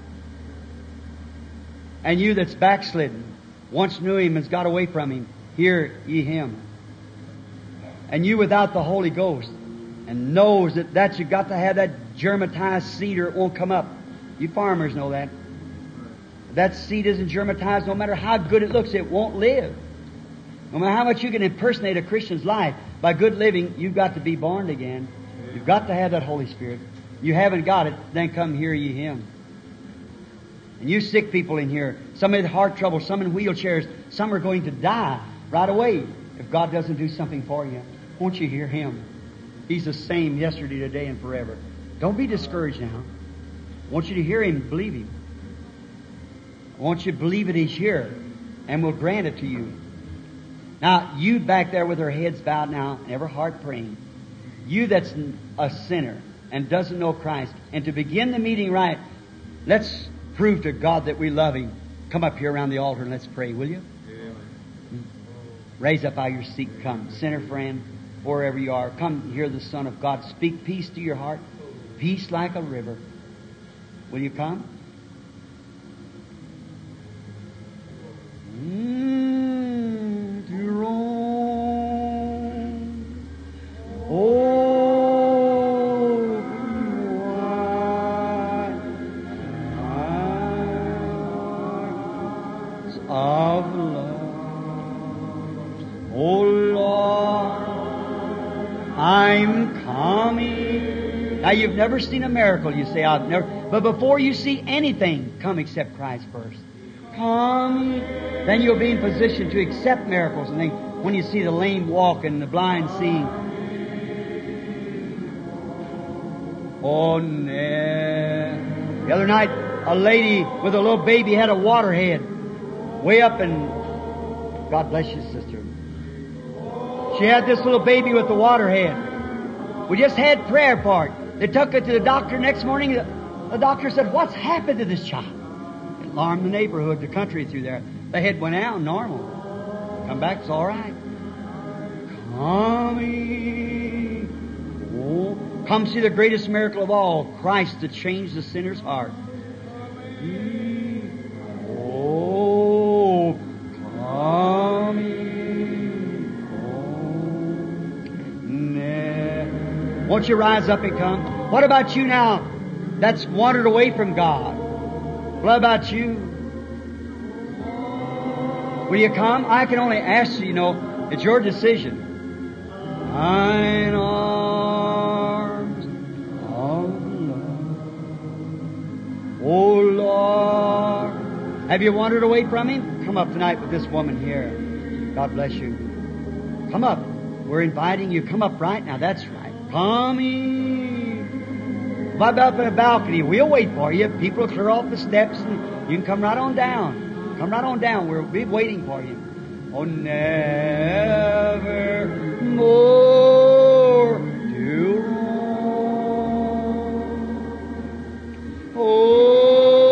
And you that's backslidden, once knew Him and has got away from Him, hear ye Him. And you without the Holy Ghost and knows that, that you've got to have that germatized seed or it won't come up. You farmers know that. If that seed isn't germatized, no matter how good it looks, it won't live. No matter how much you can impersonate a Christian's life, by good living, you've got to be born again. You've got to have that Holy Spirit. You haven't got it, then come hear ye Him. And you sick people in here, some in heart trouble, some in wheelchairs, some are going to die right away if God doesn't do something for you. Won't you hear Him? He's the same yesterday, today, and forever. Don't be discouraged now. I want you to hear Him, believe Him. I want you to believe that He's here and will grant it to you. Now, you back there with our heads bowed now, and every heart praying, you that's a sinner and doesn't know Christ, and to begin the meeting right, let's prove to God that we love Him. Come up here around the altar and let's pray, will you? Amen. Raise up out of your seat, come. Sinner friend, wherever you are, come hear the Son of God speak peace to your heart, peace like a river. Will you come? Mm, to roam. Oh, wide of love. Oh Lord, I'm coming. Now you've never seen a miracle, you say, I've never. But before you see anything, come accept Christ first. Come. Then you'll be in position to accept miracles. And then when you see the lame walk and the blind seeing. Oh, nah. The other night, a lady with a little baby had a waterhead. Way up in... God bless you, sister. She had this little baby with the waterhead. We just had prayer for it. They took it to the doctor next morning. The doctor said, what's happened to this child? It alarmed the neighborhood, the country through there. The head went out normal. Come back, it's all right. Coming. Oh, come see the greatest miracle of all, Christ to change the sinner's heart. Oh, coming. Oh, won't you rise up and come? What about you now? That's wandered away from God. What about you? Will you come? I can only ask you, you know, it's your decision. Thine arms of love. Oh Lord. Have you wandered away from Him? Come up tonight with this woman here. God bless you. Come up. We're inviting you. Come up right now. That's right. Coming. If I'm up in a balcony, we'll wait for you. People will clear off the steps and you can come right on down. Come right on down. We'll be waiting for you. Oh, never more to roam. Oh,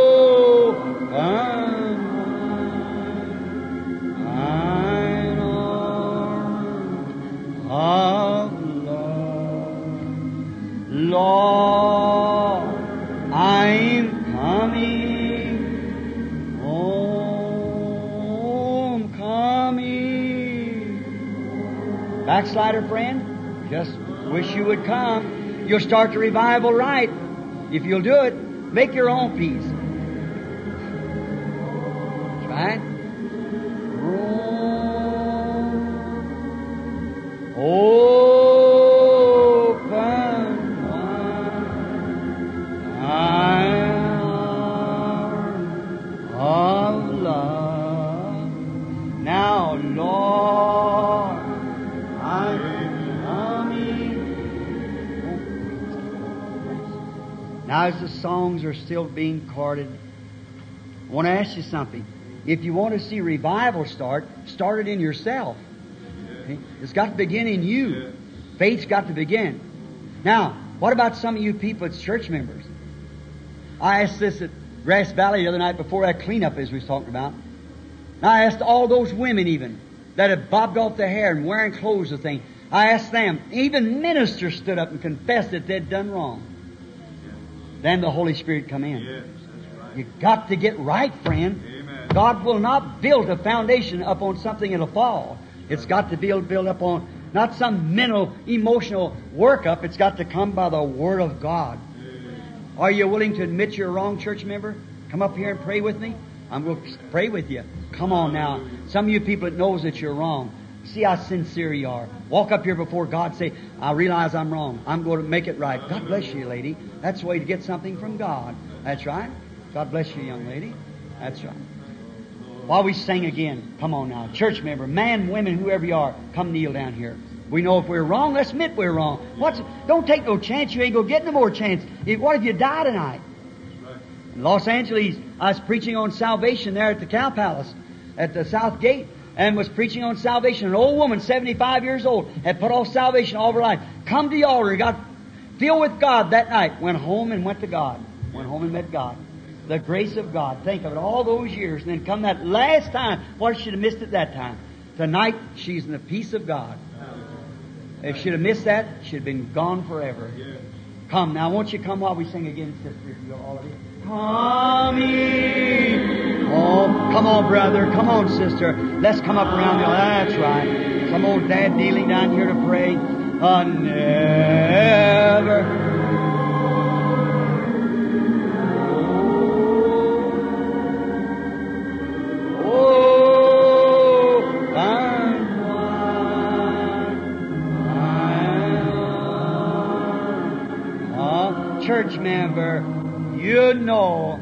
Backslider friend, just wish you would come. You'll start the revival right. If you'll do it, make your own peace. That's right. Open arms of love. Now, Lord, I'm coming. Now, as the songs are still being carded, I want to ask you something. If you want to see revival start, start it in yourself. Okay? It's got to begin in you. Faith's got to begin. Now, what about some of you people as church members? I asked this at Grass Valley the other night before that cleanup as we was talking about. And I asked all those women even that had bobbed off their hair and wearing clothes and things. I asked them. Even ministers stood up and confessed that they'd done wrong. Then the Holy Spirit come in. Yes, that's right. You've got to get right, friend. Amen. God will not build a foundation upon something that'll fall. It's got to be built upon not some mental, emotional workup. It's got to come by the Word of God. Are you willing to admit you're a wrong church member? Come up here and pray with me. I'm going to pray with you. Come on now. Some of you people that knows that you're wrong. See how sincere you are. Walk up here before God. Say, I realize I'm wrong. I'm going to make it right. God bless you, lady. That's the way to get something from God. That's right. God bless you, young lady. That's right. While we sing again, come on now. Church member, man, women, whoever you are, come kneel down here. We know if we're wrong, let's admit we're wrong. What's, don't take no chance. You ain't going to get no more chance. If, what if you die tonight? In Los Angeles, I was preaching on salvation there at the Cow Palace, at the South Gate, and was preaching on salvation. An old woman, seventy-five years old, had put off salvation all of her life. Come to the altar and got filled with God that night. Went home and went to God. Went home and met God. The grace of God. Think of it, all those years. And then come that last time. What if she'd have missed it that time? Tonight, she's in the peace of God. If she'd have missed that, she'd have been gone forever. Come, now won't you come while we sing again, sister, if you all of you. Coming. Oh, come on, brother. Come on, sister. Let's come up around the aisle. That's right. Some old dad kneeling down here to pray. Uh, never. Church member, you know.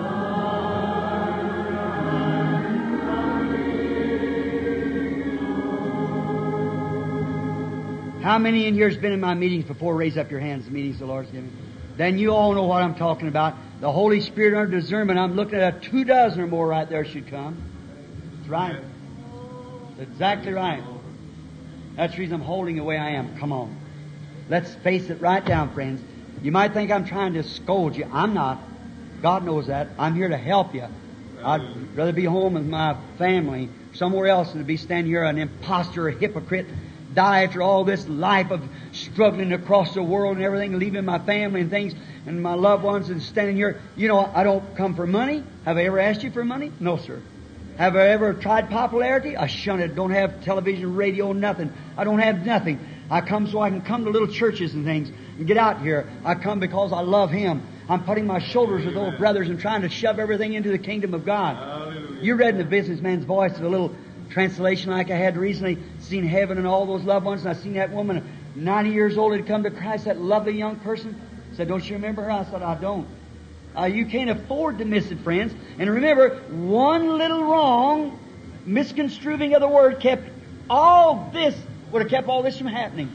How many in here has been in my meetings before? Raise up your hands. The meetings the Lord's given. Then you all know what I'm talking about. The Holy Spirit under discernment. I'm looking at a two dozen or more right there should come. That's right. That's exactly right. That's the reason I'm holding the way I am. Come on. Let's face it right down, friends. You might think I'm trying to scold you. I'm not. God knows that. I'm here to help you. I'd rather be home with my family somewhere else than to be standing here an imposter, a hypocrite, die after all this life of struggling across the world and everything, leaving my family and things and my loved ones and standing here. You know, I don't come for money. Have I ever asked you for money? No, sir. Have I ever tried popularity? I shun it. Don't have television, radio, nothing. I don't have nothing. I come so I can come to little churches and things and get out here. I come because I love Him. I'm putting my shoulders with old brothers and trying to shove everything into the kingdom of God. Hallelujah. You read in the Businessman's Voice a little translation like I had recently, seen heaven and all those loved ones, and I seen that woman, ninety years old, had come to Christ, that lovely young person. Said, don't you remember her? I said, I don't. Uh, you can't afford to miss it, friends. And remember, one little wrong, misconstruing of the word, kept all this, would have kept all this from happening.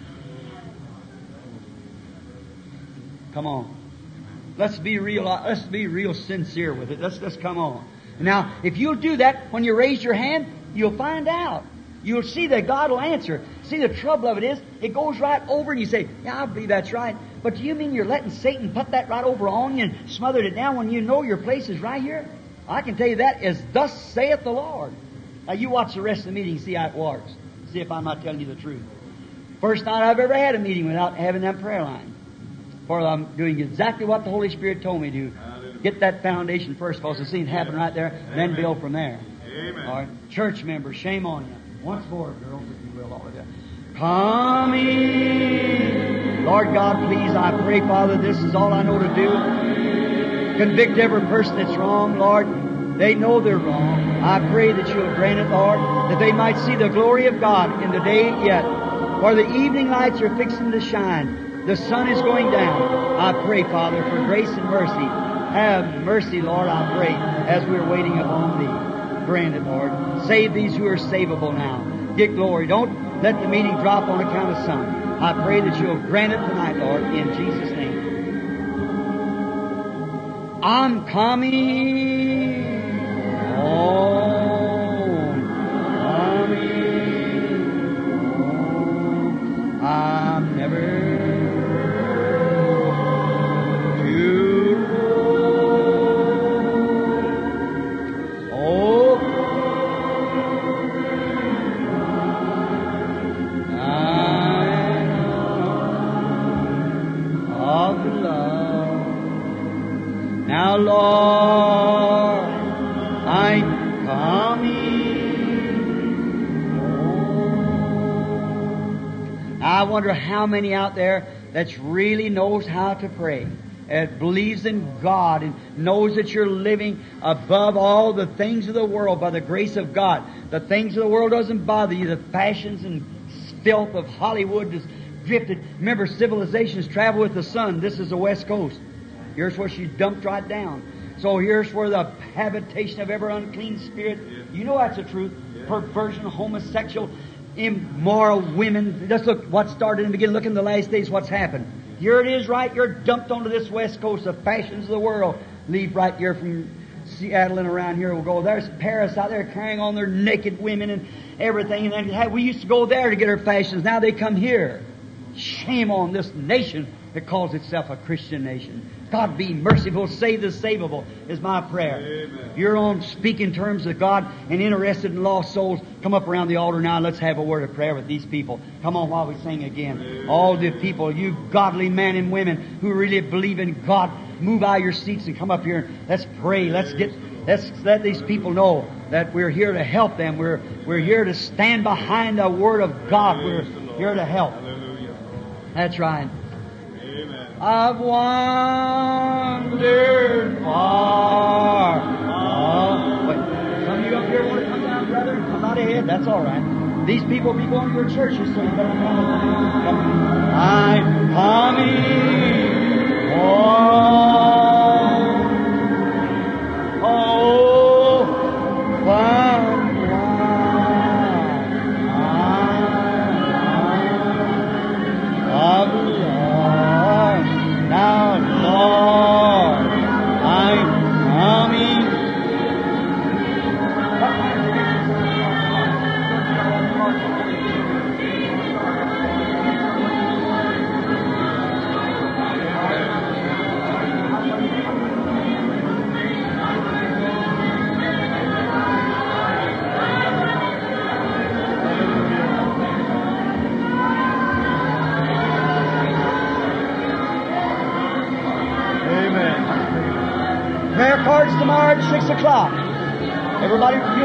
Come on. Let's be real, let's be real sincere with it. Let's, let's come on. Now, if you'll do that, when you raise your hand, you'll find out. You'll see that God will answer. See, the trouble of it is, it goes right over and you say, yeah, I believe that's right. But do you mean you're letting Satan put that right over on you and smothered it down when you know your place is right here? I can tell you that is thus saith the Lord. Now you watch the rest of the meeting and see how it works. See if I'm not telling you the truth. First night I've ever had a meeting without having that prayer line. For I'm doing exactly what the Holy Spirit told me to do. Get that foundation first, because the scene happen right there, and then build from there. Amen. All right. Church members, shame on you. Once more, girls, if you will, all of you. coming. Lord God, please, I pray, Father, this is all I know to do. Convict every person that's wrong, Lord. They know they're wrong. I pray that you'll grant it, Lord, that they might see the glory of God in the day yet. For the evening lights are fixing to shine. The sun is going down. I pray, Father, for grace and mercy. Have mercy, Lord, I pray, as we're waiting upon Thee. Grant it, Lord. Save these who are savable now. Get glory. Don't let the meeting drop on account of some. I pray that you'll grant it tonight, Lord, in Jesus' name. I'm coming home. Coming home. I'm never Now, Lord, I'm coming home. I wonder how many out there that really knows how to pray, that believes in God and knows that you're living above all the things of the world by the grace of God. The things of the world doesn't bother you. The fashions and filth of Hollywood is drifted. Remember, civilizations travel with the sun. This is the West Coast. Here's where she dumped right down. So here's where the habitation of every unclean spirit, yeah. You know that's the truth. Yeah. Perversion, homosexual, immoral women. Just look what started in the beginning. Look in the last days what's happened. Here it is right. You're dumped onto this West Coast. The fashions of the world leave right here from Seattle and around here. We'll go. There's Paris out there carrying on their naked women and everything. And then we used to go there to get our fashions. Now they come here. Shame on this nation that calls itself a Christian nation. God be merciful, save the savable is my prayer. Amen. You're on speaking terms with God and interested in lost souls. Come up around the altar now and let's have a word of prayer with these people. Come on while we sing again. Amen. All the people, you godly men and women who really believe in God, move out of your seats and come up here. Let's pray. Let's get, let's let these people know that we're here to help them. We're, we're here to stand behind the Word of God. We're here to help. That's right. I've wandered far. Oh, wait. Some of you up here want to come down, brother? Come out ahead. That's all right. These people will be going to your churches, so you better come. Come. I'm coming home. Oh, from of now, Lord, I'm coming. Prayer cards tomorrow at six o'clock. Everybody, you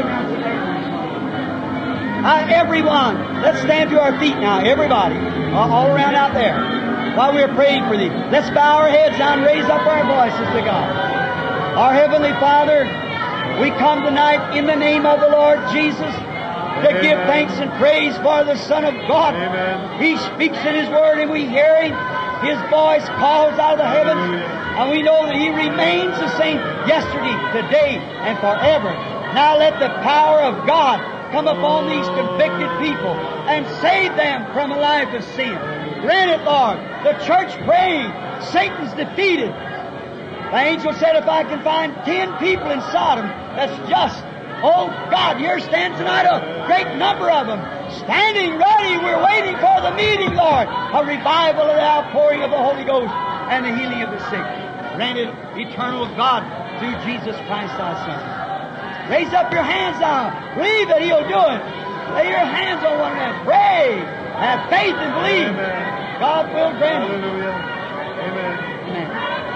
uh, everyone, let's stand to our feet now. Everybody, uh, all around out there, while we're praying for thee. Let's bow our heads down and raise up our voices to God. Our Heavenly Father, we come tonight in the name of the Lord Jesus to Amen. Give thanks and praise for the Son of God. Amen. He speaks in His Word and we hear Him. His voice calls out of the heavens. Hallelujah. And we know that He remains the same yesterday, today, and forever. Now let the power of God come upon these convicted people and save them from a life of sin. Grant it, Lord. The church praying. Satan's defeated. The angel said, if I can find ten people in Sodom, that's just. Oh God, here stands tonight a great number of them. Standing ready. We're waiting for the meeting, Lord. A revival of the outpouring of the Holy Ghost and the healing of the sick. Granted, eternal God, through Jesus Christ our Son. Raise up your hands now. Believe that He'll do it. Lay your hands on one another. Pray. Have faith and believe. Amen. God will grant it. Hallelujah. Amen. Amen.